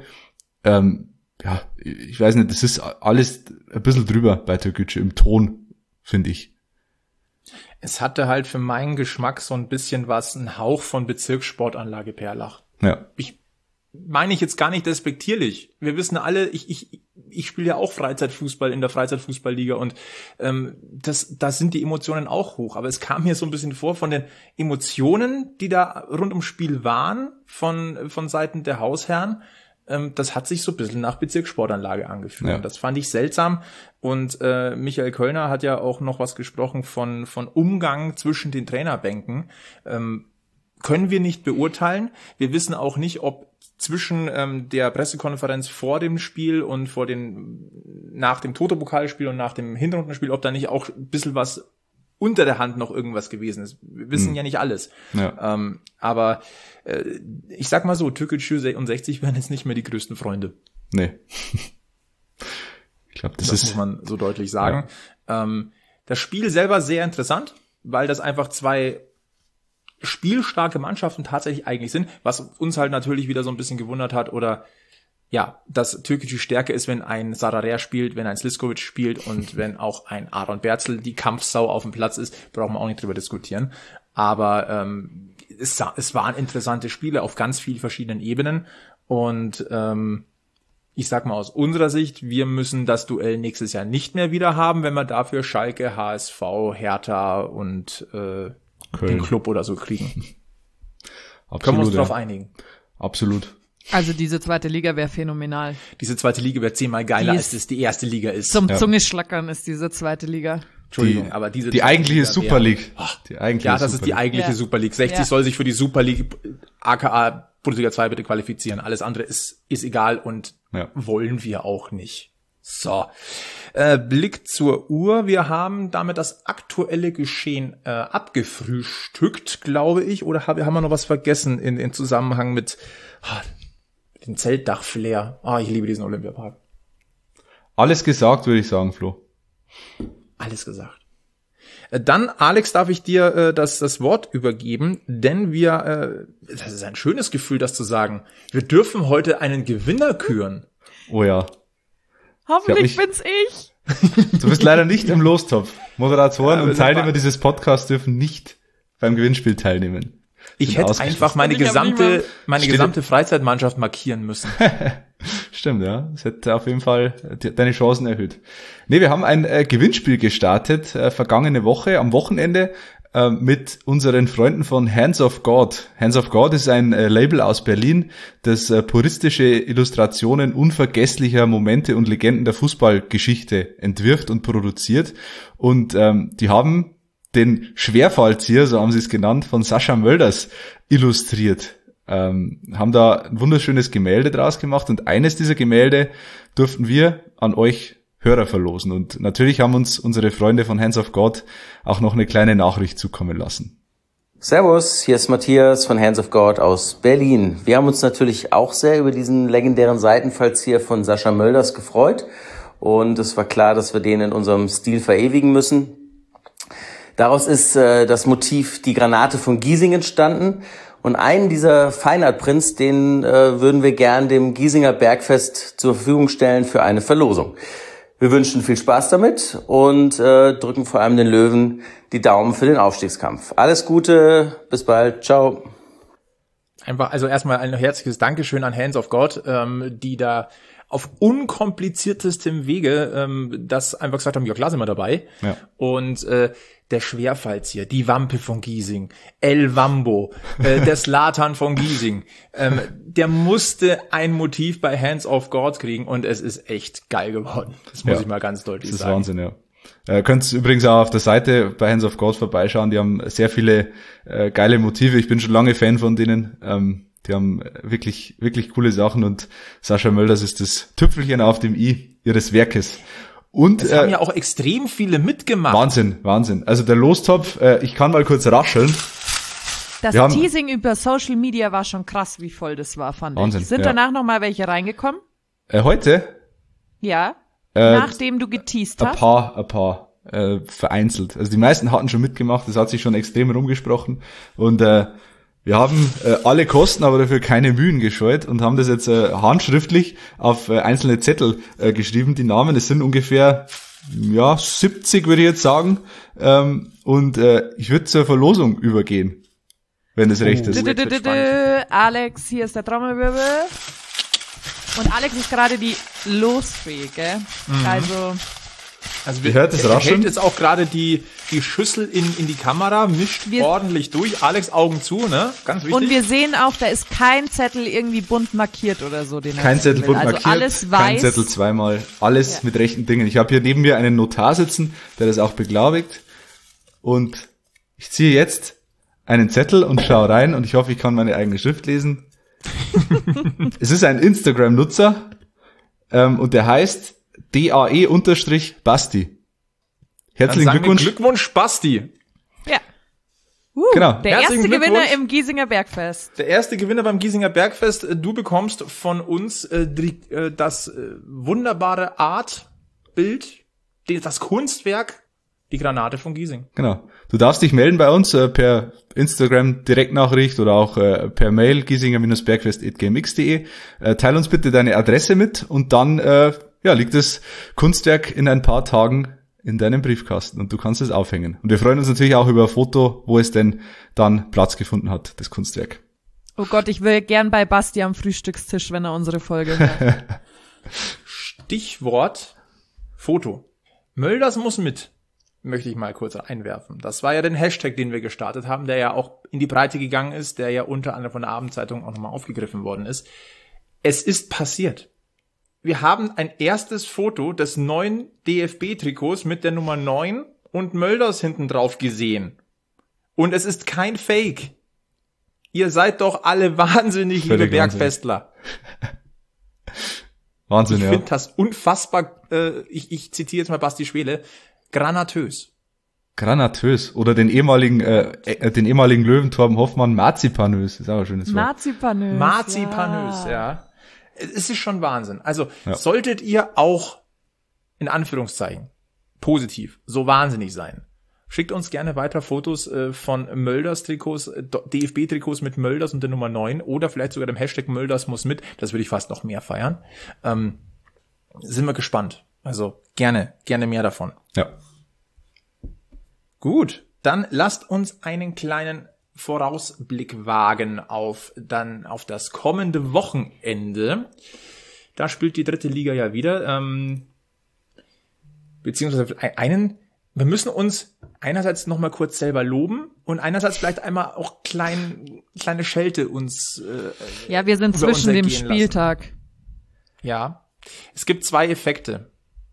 Ja, ich weiß nicht, das ist alles ein bisschen drüber bei Türkgücü im Ton, finde ich. Es hatte halt für meinen Geschmack so ein bisschen ein Hauch von Bezirkssportanlage Perlach. Ja. Meine ich jetzt gar nicht despektierlich. Wir wissen alle, ich spiele ja auch Freizeitfußball in der Freizeitfußballliga und da sind die Emotionen auch hoch. Aber es kam mir so ein bisschen vor von den Emotionen, die da rund ums Spiel waren, von Seiten der Hausherren, das hat sich so ein bisschen nach Bezirkssportanlage angefühlt. Ja. Das fand ich seltsam. Und Michael Kölner hat ja auch noch was gesprochen von Umgang zwischen den Trainerbänken. Können wir nicht beurteilen. Wir wissen auch nicht, ob zwischen der Pressekonferenz vor dem Spiel und nach dem Toto-Pokalspiel und nach dem Hinrundenspiel, ob da nicht auch ein bisschen was unter der Hand noch irgendwas gewesen ist. Wir wissen ja nicht alles. Ja. Aber ich sag mal so, Türkgücü und 60 werden jetzt nicht mehr die größten Freunde. Nee. Ich glaube, das ist... muss man so deutlich sagen. Ja. Das Spiel selber sehr interessant, weil das einfach zwei spielstarke Mannschaften tatsächlich eigentlich sind, was uns halt natürlich wieder so ein bisschen gewundert hat oder ja, dass Türkgücü stärker ist, wenn ein Sararer spielt, wenn ein Sliskovic spielt und wenn auch ein Aaron Berzel die Kampfsau auf dem Platz ist, brauchen wir auch nicht drüber diskutieren. Aber es waren interessante Spiele auf ganz vielen verschiedenen Ebenen und ich sag mal aus unserer Sicht, wir müssen das Duell nächstes Jahr nicht mehr wieder haben, wenn wir dafür Schalke, HSV, Hertha und den Club oder so kriegen. Absolut, können wir uns drauf einigen. Absolut. Also diese zweite Liga wäre phänomenal. Diese zweite Liga wäre 10-mal geiler, als es die erste Liga ist. Zum Zungeschlackern ist diese zweite Liga. Entschuldigung, aber die eigentliche Super League. Das ist die eigentliche Super League. 60 soll sich für die Super League aka Bundesliga 2 bitte qualifizieren. Alles andere ist egal und wollen wir auch nicht. So, Blick zur Uhr. Wir haben damit das aktuelle Geschehen abgefrühstückt, glaube ich. Oder haben wir noch was vergessen in Zusammenhang mit dem Zeltdach-Flair? Ich liebe diesen Olympiapark. Alles gesagt, würde ich sagen, Flo. Alles gesagt. Dann, Alex, darf ich dir das Wort übergeben, denn das ist ein schönes Gefühl, das zu sagen. Wir dürfen heute einen Gewinner küren. Oh ja. Hoffentlich bin's ich. Du bist leider nicht im Lostopf. Moderatoren und Teilnehmer dieses Podcasts dürfen nicht beim Gewinnspiel teilnehmen. Ich hätte einfach meine gesamte Freizeitmannschaft markieren müssen. Stimmt, ja. Das hätte auf jeden Fall deine Chancen erhöht. Nee, wir haben ein Gewinnspiel gestartet, vergangene Woche, am Wochenende, mit unseren Freunden von Hands of God. Hands of God ist ein Label aus Berlin, das puristische Illustrationen unvergesslicher Momente und Legenden der Fußballgeschichte entwirft und produziert. Und die haben den Schwerfallzieher, so haben sie es genannt, von Sascha Mölders illustriert. Haben da ein wunderschönes Gemälde draus gemacht und eines dieser Gemälde durften wir an euch Hörer verlosen. Und natürlich haben uns unsere Freunde von Hands of God auch noch eine kleine Nachricht zukommen lassen. Servus, hier ist Matthias von Hands of God aus Berlin. Wir haben uns natürlich auch sehr über diesen legendären Seitenfallzieher von Sascha Mölders gefreut. Und es war klar, dass wir den in unserem Stil verewigen müssen. Daraus ist das Motiv die Granate von Giesing entstanden. Und einen dieser Feinart-Prints, den würden wir gern dem Giesinger Bergfest zur Verfügung stellen für eine Verlosung. Wir wünschen viel Spaß damit und drücken vor allem den Löwen die Daumen für den Aufstiegskampf. Alles Gute, bis bald, ciao. Also erstmal ein herzliches Dankeschön an Hands of God, die da auf unkompliziertestem Wege das einfach gesagt haben, ja klar, sind wir dabei. Ja. Und der Schwerfallzieher, die Wampe von Giesing, El Wambo, der Zlatan von Giesing, der musste ein Motiv bei Hands of God kriegen und es ist echt geil geworden. Das muss ich mal ganz deutlich sagen. Das ist Wahnsinn, ja. Könnt übrigens auch auf der Seite bei Hands of God vorbeischauen, die haben sehr viele geile Motive. Ich bin schon lange Fan von denen. Die haben wirklich, wirklich coole Sachen und Sascha Mölders ist das Tüpfelchen auf dem i ihres Werkes. Und es haben ja auch extrem viele mitgemacht. Wahnsinn. Also der Lostopf, ich kann mal kurz rascheln. Das Teasing über Social Media war schon krass, wie voll das war, fand ich. Sind danach noch mal welche reingekommen? Heute? Ja, nachdem du geteased hast. Ein paar, vereinzelt. Also die meisten hatten schon mitgemacht, das hat sich schon extrem rumgesprochen und wir haben alle Kosten, aber dafür keine Mühen gescheut und haben das jetzt handschriftlich auf einzelne Zettel geschrieben, die Namen. Es sind ungefähr 70, würde ich jetzt sagen. Und ich würde zur Verlosung übergehen, wenn es recht ist. Alex, hier ist der Trommelwirbel. Und Alex ist gerade die Losfee, gell? Also Also Ihr hört es er rascheln. hält jetzt auch gerade die Schüssel in die Kamera, mischt ordentlich durch. Alex, Augen zu, ne? Ganz wichtig. Und wir sehen auch, da ist kein Zettel irgendwie bunt markiert oder so. Den Kein Zettel bunt markiert, alles weiß. kein Zettel zweimal, alles mit rechten Dingen. Ich habe hier neben mir einen Notar sitzen, der das auch beglaubigt. Und ich ziehe jetzt einen Zettel und schaue rein und ich hoffe, ich kann meine eigene Schrift lesen. Es ist ein Instagram-Nutzer und der heißt DAE_Basti. Herzlichen Glückwunsch. Glückwunsch, Basti. Ja. Genau. Der Herzlichen erste Gewinner Glückwunsch. im Giesinger Bergfest. Der erste Gewinner beim Giesinger Bergfest. Du bekommst von uns das wunderbare Artbild, das Kunstwerk, die Granate von Giesing. Genau. Du darfst dich melden bei uns per Instagram Direktnachricht oder auch per Mail giesinger-bergfest@gmx.de. Teil uns bitte deine Adresse mit und dann liegt das Kunstwerk in ein paar Tagen in deinem Briefkasten und du kannst es aufhängen. Und wir freuen uns natürlich auch über ein Foto, wo es denn dann Platz gefunden hat, das Kunstwerk. Oh Gott, ich will gern bei Basti am Frühstückstisch, wenn er unsere Folge hört. Stichwort Foto. Mölders muss mit, möchte ich mal kurz einwerfen. Das war ja den Hashtag, den wir gestartet haben, der ja auch in die Breite gegangen ist, der ja unter anderem von der Abendzeitung auch nochmal aufgegriffen worden ist. Es ist passiert. Wir haben ein erstes Foto des neuen DFB-Trikots mit der Nummer 9 und Mölders hinten drauf gesehen. Und es ist kein Fake. Ihr seid doch alle wahnsinnig, Völlig liebe Bergfestler. Wahnsinn, Ich ja. finde das unfassbar, ich zitiere jetzt mal Basti Schwele, granatös. Granatös. Oder den ehemaligen Löwen Torben Hoffmann, marzipanös. Ist auch ein schönes Wort. Marzipanös. Marzipanös, ja. Es ist schon Wahnsinn. Also Ja. solltet ihr auch, in Anführungszeichen, positiv, so wahnsinnig sein, schickt uns gerne weiter Fotos von Mölders Trikots, DFB-Trikots mit Mölders und der Nummer 9 oder vielleicht sogar dem Hashtag Mölders muss mit. Das würde ich fast noch mehr feiern. Sind wir gespannt. Also gerne mehr davon. Ja. Gut, dann lasst uns einen kleinen Vorausblick wagen auf das kommende Wochenende. Da spielt die dritte Liga ja wieder. Beziehungsweise wir müssen uns einerseits noch mal kurz selber loben und einerseits vielleicht einmal auch kleine Schelte uns Ja, wir sind über uns zwischen dem ergehen Spieltag. Ja, es gibt zwei Effekte.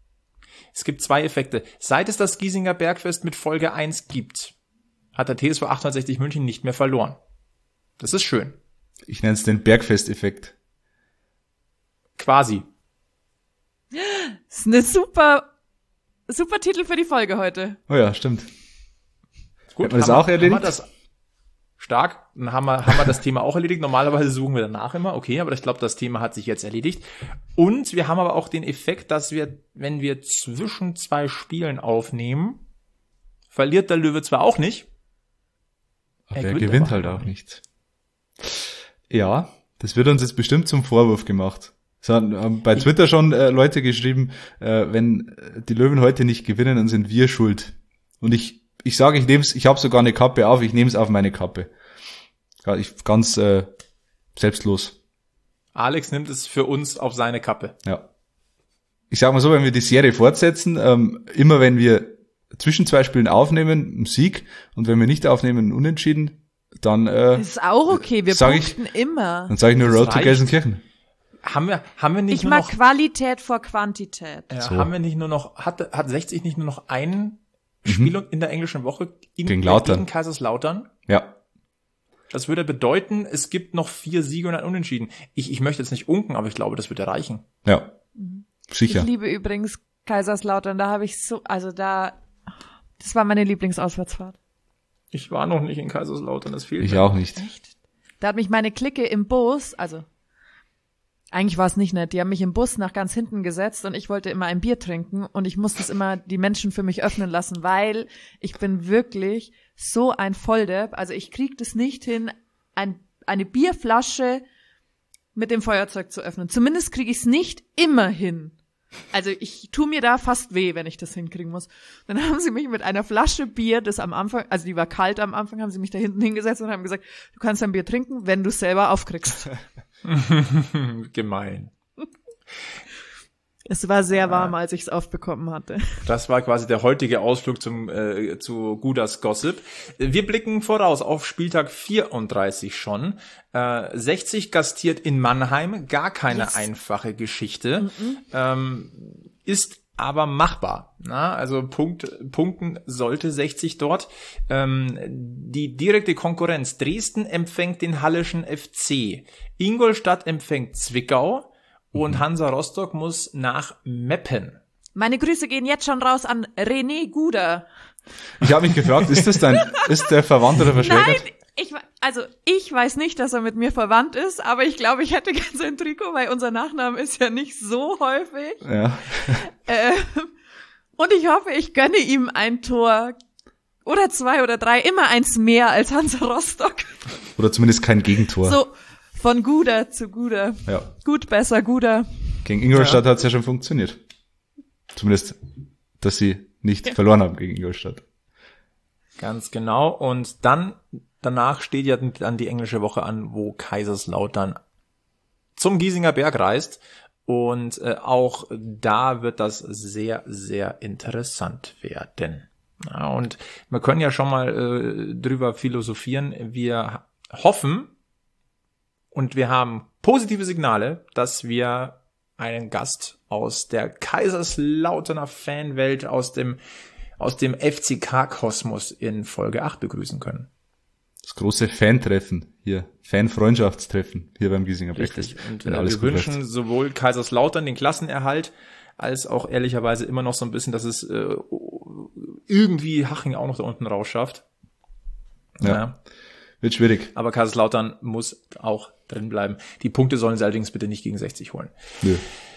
Seit es das Giesinger Bergfest mit Folge 1 gibt, hat der TSV 1860 München nicht mehr verloren. Das ist schön. Ich nenne es den Bergfest-Effekt. Quasi. Das ist eine super Titel für die Folge heute. Oh ja, stimmt. Gut, Hat man das auch erledigt? Haben wir das stark. Dann haben wir das Thema auch erledigt. Normalerweise suchen wir danach immer. Okay, aber ich glaube, das Thema hat sich jetzt erledigt. Und wir haben aber auch den Effekt, dass wir, wenn wir zwischen zwei Spielen aufnehmen, verliert der Löwe zwar auch nicht. Aber er gewinnt aber halt auch nicht. Ja, das wird uns jetzt bestimmt zum Vorwurf gemacht. Es haben bei Twitter schon Leute geschrieben, wenn die Löwen heute nicht gewinnen, dann sind wir schuld. Und ich sage, ich habe sogar eine Kappe auf, ich nehme es auf meine Kappe. Ja, ganz selbstlos. Alex nimmt es für uns auf seine Kappe. Ja. Ich sag mal so, wenn wir die Serie fortsetzen, immer wenn wir zwischen zwei Spielen aufnehmen, ein Sieg, und wenn wir nicht aufnehmen, ein Unentschieden, dann Ist auch okay, wir punkten immer. dann sage ich nur Das Road to reicht. Gelsenkirchen. Haben wir nicht Ich nur mag noch, Qualität vor Quantität. ja, So. haben wir nicht nur noch, hat 60 nicht nur noch ein Spiel in der englischen Woche Gegen Lautern. gegen Kaiserslautern? Ja. Das würde bedeuten, es gibt noch 4 Siege und ein Unentschieden. Ich möchte jetzt nicht unken, aber ich glaube, das würde reichen. Ja. Sicher. Ich liebe übrigens Kaiserslautern, das war meine Lieblingsauswärtsfahrt. Ich war noch nicht in Kaiserslautern, das fehlt Ich mir. auch nicht. Echt? Da hat mich meine Clique im Bus, also eigentlich war es nicht nett, die haben mich im Bus nach ganz hinten gesetzt und ich wollte immer ein Bier trinken und ich musste es immer die Menschen für mich öffnen lassen, weil ich bin wirklich so ein Volldepp, also ich krieg das nicht hin, eine Bierflasche mit dem Feuerzeug zu öffnen. Zumindest kriege ich es nicht immer hin. Also ich tue mir da fast weh, wenn ich das hinkriegen muss. Dann haben sie mich mit einer Flasche Bier, das am Anfang, also die war kalt am Anfang, haben sie mich da hinten hingesetzt und haben gesagt, du kannst ein Bier trinken, wenn du es selber aufkriegst. Gemein. Es war sehr warm, als ich es aufbekommen hatte. Das war quasi der heutige Ausflug zu Gudas Gossip. Wir blicken voraus auf Spieltag 34 schon. 60 gastiert in Mannheim, gar keine einfache Geschichte. Ist aber machbar. Na, also punkten sollte 60 dort. Die direkte Konkurrenz. Dresden empfängt den Halleschen FC. Ingolstadt empfängt Zwickau. Und Hansa Rostock muss nach Meppen. Meine Grüße gehen jetzt schon raus an René Guder. Ich habe mich gefragt, ist der verwandt oder verschwägert? Nein, ich weiß nicht, dass er mit mir verwandt ist, aber ich glaube, ich hätte gerne sein Trikot, weil unser Nachname ist ja nicht so häufig. Ja. Und ich hoffe, ich gönne ihm ein Tor oder 2 oder 3, immer eins mehr als Hansa Rostock. Oder zumindest kein Gegentor. So, von Guder zu Guder. Ja. Gut, besser, Guder. Gegen Ingolstadt hat's ja schon funktioniert. Zumindest, dass sie nicht verloren haben gegen Ingolstadt. Ganz genau. Und danach steht ja dann die englische Woche an, wo Kaiserslautern zum Giesinger Berg reist. Und auch da wird das sehr, sehr interessant werden. Ja, und wir können ja schon mal drüber philosophieren. Wir hoffen, und wir haben positive Signale, dass wir einen Gast aus der Kaiserslauterner Fanwelt, aus dem FCK-Kosmos in Folge 8 begrüßen können. Das große Fan-Treffen hier, Fan-Freundschaftstreffen hier beim Giesinger Berg. Richtig. Und wir wünschen sowohl Kaiserslautern den Klassenerhalt, als auch ehrlicherweise immer noch so ein bisschen, dass es irgendwie Haching auch noch da unten rausschafft. Ja. Wird schwierig. Aber Kaiserslautern muss auch drin bleiben. Die Punkte sollen sie allerdings bitte nicht gegen 60 holen. Nö.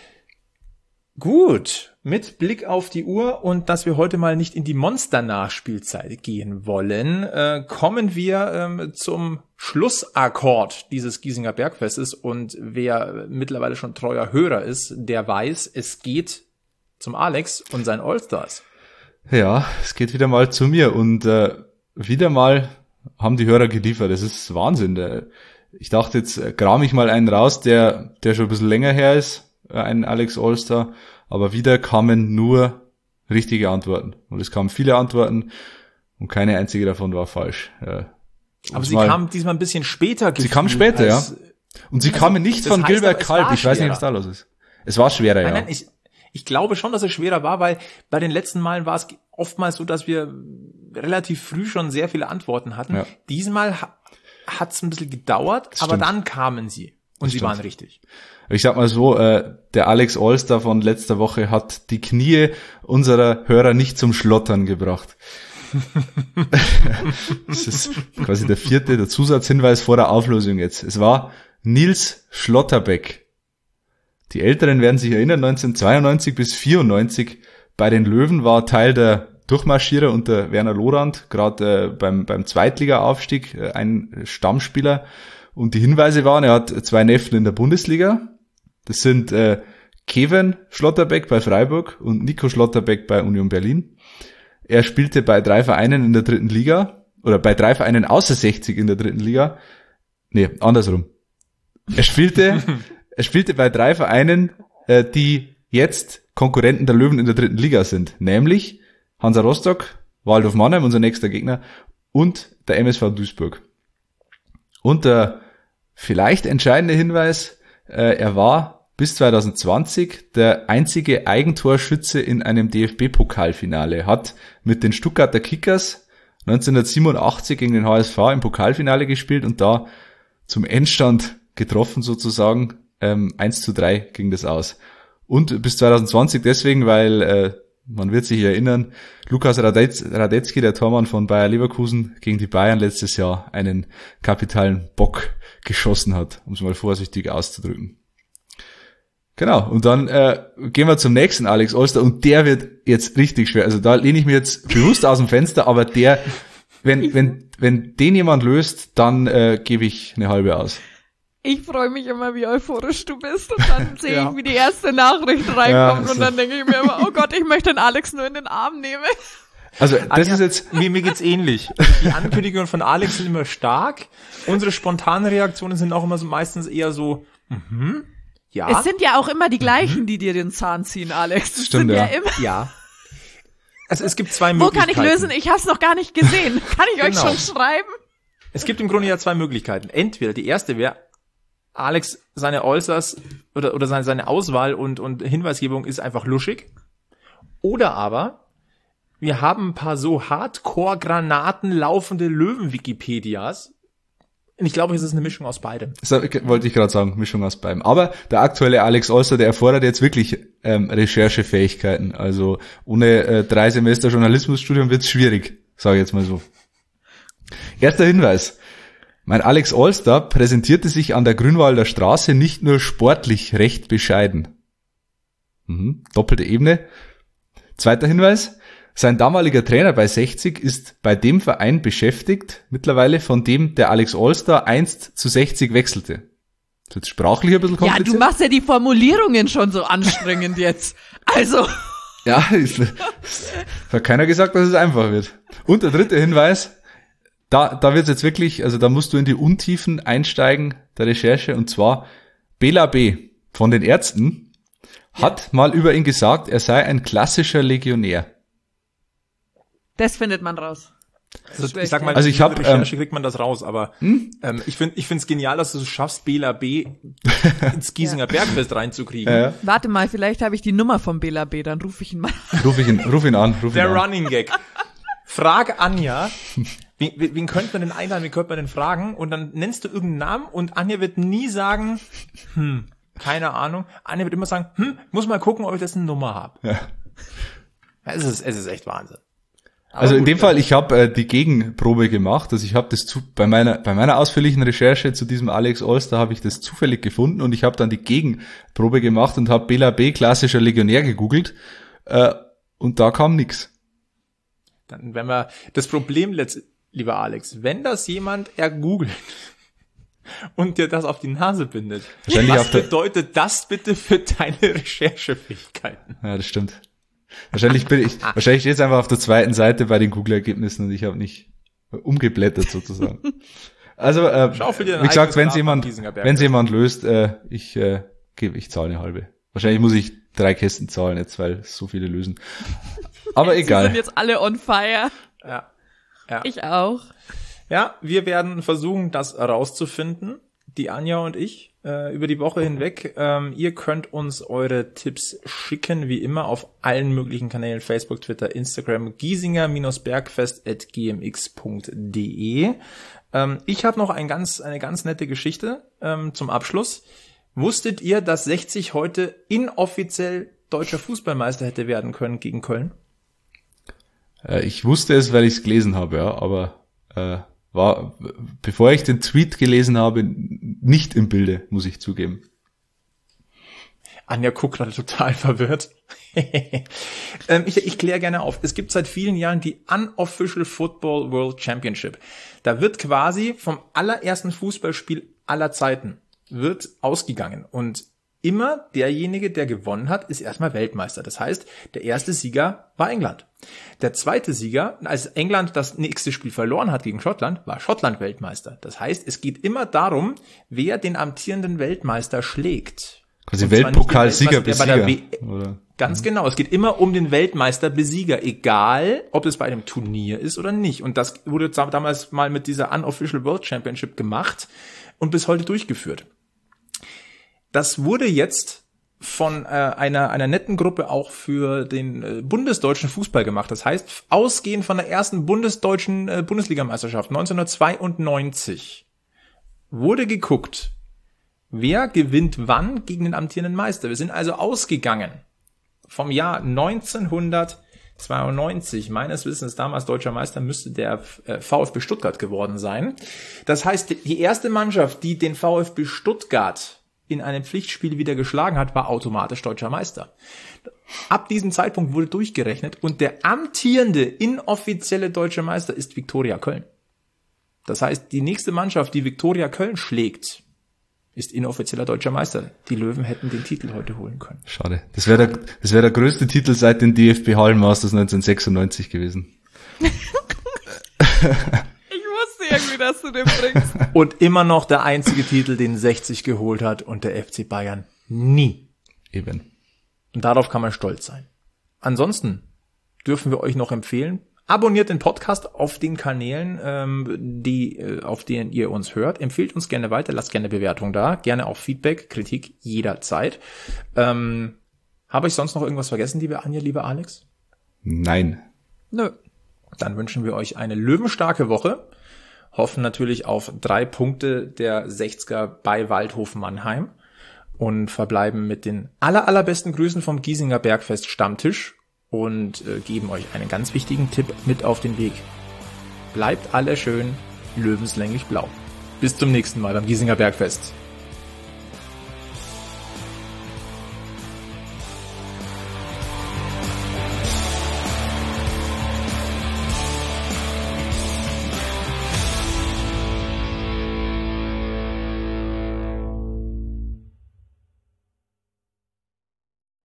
Gut, mit Blick auf die Uhr und dass wir heute mal nicht in die Monster-Nachspielzeit gehen wollen, kommen wir zum Schlussakkord dieses Giesinger Bergfestes. Und wer mittlerweile schon treuer Hörer ist, der weiß, es geht zum Alex und sein Allstars. Ja, es geht wieder mal zu mir und wieder mal haben die Hörer geliefert. Das ist Wahnsinn. Ich dachte, jetzt kram ich mal einen raus, der schon ein bisschen länger her ist, ein Alex Allstar, aber wieder kamen nur richtige Antworten. Und es kamen viele Antworten und keine einzige davon war falsch. Aber sie kamen diesmal ein bisschen später. Sie kamen später, ja. Und sie kamen nicht von Gilbert Kalb. Ich weiß nicht, was da los ist. Es war schwerer, ja. Nein, ich glaube schon, dass es schwerer war, weil bei den letzten Malen war es oftmals so, dass wir relativ früh schon sehr viele Antworten hatten. Ja. Diesmal hat es ein bisschen gedauert, aber dann kamen sie. Und sie waren richtig. Ich sag mal so, der Alex Allstar von letzter Woche hat die Knie unserer Hörer nicht zum Schlottern gebracht. Das ist quasi der Zusatzhinweis vor der Auflösung jetzt. Es war Nils Schlotterbeck. Die Älteren werden sich erinnern, 1992 bis 94 bei den Löwen war Teil der Durchmarschierer unter Werner Lorand, gerade beim Zweitliga-Aufstieg, ein Stammspieler. Und die Hinweise waren, er hat 2 Neffen in der Bundesliga. Das sind Kevin Schlotterbeck bei Freiburg und Nico Schlotterbeck bei Union Berlin. Er spielte bei 3 Vereinen in der 3. Liga oder bei 3 Vereinen außer 60 in der 3. Liga. Nee, andersrum. Er spielte bei 3 Vereinen, die jetzt Konkurrenten der Löwen in der 3. Liga sind, nämlich Hansa Rostock, Waldhof Mannheim, unser nächster Gegner, und der MSV Duisburg. Und der vielleicht entscheidende Hinweis, er war bis 2020 der einzige Eigentorschütze in einem DFB-Pokalfinale, hat mit den Stuttgarter Kickers 1987 gegen den HSV im Pokalfinale gespielt und da zum Endstand getroffen sozusagen, 1:3 ging das aus. Und bis 2020 deswegen, weil man wird sich erinnern, Lukas Radetzky, der Tormann von Bayer Leverkusen, gegen die Bayern letztes Jahr einen kapitalen Bock geschossen hat, um es mal vorsichtig auszudrücken. Genau, und dann gehen wir zum nächsten Alex Allstar und der wird jetzt richtig schwer. Also da lehne ich mir jetzt bewusst aus dem Fenster, aber der, wenn den jemand löst, dann gebe ich eine halbe aus. Ich freue mich immer, wie euphorisch du bist und dann sehe ich, wie die erste Nachricht reinkommt und dann denke ich mir immer, oh Gott, ich möchte den Alex nur in den Arm nehmen. Also das ist jetzt... Mir geht's ähnlich. Die Ankündigungen von Alex sind immer stark. Unsere spontanen Reaktionen sind auch immer so meistens eher so, Ja. Es sind ja auch immer die gleichen, die dir den Zahn ziehen, Alex. Das Stimmt, sind ja. immer. Ja. Also es gibt zwei Wo Möglichkeiten. kann ich lösen? Ich hab's noch gar nicht gesehen. Kann ich euch Genau. schon schreiben? Es gibt im Grunde ja zwei Möglichkeiten. Entweder die erste wäre, Alex, seine Allstars oder seine Auswahl und Hinweisgebung ist einfach luschig. Oder aber, wir haben ein paar so Hardcore-Granaten laufende Löwen-Wikipedias. Und ich glaube, es ist eine Mischung aus beidem. Das wollte ich gerade sagen, Mischung aus beidem. Aber der aktuelle Alex Allstar, der erfordert jetzt wirklich Recherchefähigkeiten. Also ohne 3 Semester Journalismusstudium wird's schwierig, sage ich jetzt mal so. Erster Hinweis. Mein Alex Allstar präsentierte sich an der Grünwalder Straße nicht nur sportlich recht bescheiden. Doppelte Ebene. Zweiter Hinweis. Sein damaliger Trainer bei 60 ist bei dem Verein beschäftigt, mittlerweile von dem der Alex Allstar einst zu 60 wechselte. Das ist jetzt sprachlich ein bisschen Ja, kompliziert. du machst ja die Formulierungen schon so anstrengend jetzt. Also. Ja, hat keiner gesagt, dass es einfach wird. Und der dritte Hinweis, da wird's jetzt wirklich, also da musst du in die Untiefen einsteigen der Recherche, und zwar Bela B. von den Ärzten hat mal über ihn gesagt, er sei ein klassischer Legionär. Das findet man raus. Also ich sag mal, also ich hab, Recherche kriegt man das raus, aber ich find's genial, dass du es schaffst, Bela B. ins Giesinger Bergfest reinzukriegen. Ja. Warte mal, vielleicht habe ich die Nummer von Bela B., dann rufe ich ihn mal. Ruf ihn an. Der Running Gag. Frag Anja, wen könnte man denn einladen, wen könnte man denn fragen? Und dann nennst du irgendeinen Namen und Anja wird nie sagen, keine Ahnung. Anja wird immer sagen, muss mal gucken, ob ich dessen Nummer habe. Ja. Es ist echt Wahnsinn. Aber Also in gut, dem Fall, ich habe die Gegenprobe gemacht, also ich habe das bei meiner ausführlichen Recherche zu diesem Alex Allstar habe ich das zufällig gefunden und ich habe dann die Gegenprobe gemacht und habe Bela B. klassischer Legionär gegoogelt und da kam nix. Dann, wenn wir das Problem, lieber Alex, wenn das jemand ergoogelt und dir das auf die Nase bindet, was bedeutet das bitte für deine Recherchefähigkeiten? Ja, das stimmt. Wahrscheinlich steht es einfach auf der zweiten Seite bei den Google-Ergebnissen und ich habe nicht umgeblättert sozusagen. Also, wie gesagt, wenn jemand löst, ich zahle eine halbe. Wahrscheinlich muss ich 3 Kästen zahlen jetzt, weil so viele lösen. Aber egal. Sie sind jetzt alle on fire. Ja. Ich auch. Ja, wir werden versuchen, das rauszufinden, die Anja und ich, über die Woche hinweg. Ihr könnt uns eure Tipps schicken, wie immer, auf allen möglichen Kanälen, Facebook, Twitter, Instagram, giesinger-bergfest@gmx.de. Ich habe noch eine ganz nette Geschichte zum Abschluss. Wusstet ihr, dass 60 heute inoffiziell deutscher Fußballmeister hätte werden können gegen Köln? Ich wusste es, weil ich es gelesen habe, ja, aber war, bevor ich den Tweet gelesen habe, nicht im Bilde, muss ich zugeben. Anja guckt gerade total verwirrt. Ich kläre gerne auf. Es gibt seit vielen Jahren die Unofficial Football World Championship. Da wird quasi vom allerersten Fußballspiel aller Zeiten wird ausgegangen. Und immer derjenige, der gewonnen hat, ist erstmal Weltmeister. Das heißt, der erste Sieger war England. Der zweite Sieger, als England das nächste Spiel verloren hat gegen Schottland, war Schottland Weltmeister. Das heißt, es geht immer darum, wer den amtierenden Weltmeister schlägt. Quasi Weltpokalsieger Besieger. Ganz genau. Es geht immer um den Weltmeister-Besieger, egal, ob es bei einem Turnier ist oder nicht. Und das wurde damals mal mit dieser Unofficial World Championship gemacht und bis heute durchgeführt. Das wurde jetzt von einer netten Gruppe auch für den bundesdeutschen Fußball gemacht. Das heißt, ausgehend von der ersten bundesdeutschen Bundesligameisterschaft 1992 wurde geguckt, wer gewinnt wann gegen den amtierenden Meister. Wir sind also ausgegangen vom Jahr 1992, meines Wissens damals deutscher Meister, müsste der VfB Stuttgart geworden sein. Das heißt, die erste Mannschaft, die den VfB Stuttgart in einem Pflichtspiel wieder geschlagen hat, war automatisch deutscher Meister. Ab diesem Zeitpunkt wurde durchgerechnet und der amtierende, inoffizielle deutsche Meister ist Viktoria Köln. Das heißt, die nächste Mannschaft, die Viktoria Köln schlägt, ist inoffizieller deutscher Meister. Die Löwen hätten den Titel heute holen können. Schade. Das wäre der größte Titel seit den DFB Hallenmasters 1996 gewesen. Irgendwie, dass du den bringst. Und immer noch der einzige Titel, den 60 geholt hat und der FC Bayern Nie. Eben. Und darauf kann man stolz sein. Ansonsten dürfen wir euch noch empfehlen, abonniert den Podcast auf den Kanälen, auf denen ihr uns hört. Empfehlt uns gerne weiter, lasst gerne Bewertung da, gerne auch Feedback, Kritik jederzeit. Habe ich sonst noch irgendwas vergessen, liebe Anja, lieber Alex? Nein. Nö. Dann wünschen wir euch eine löwenstarke Woche. Hoffen natürlich auf 3 Punkte der 60er bei Waldhof Mannheim und verbleiben mit den allerbesten Grüßen vom Giesinger Bergfest Stammtisch und geben euch einen ganz wichtigen Tipp mit auf den Weg. Bleibt alle schön löwenslänglich blau. Bis zum nächsten Mal beim Giesinger Bergfest.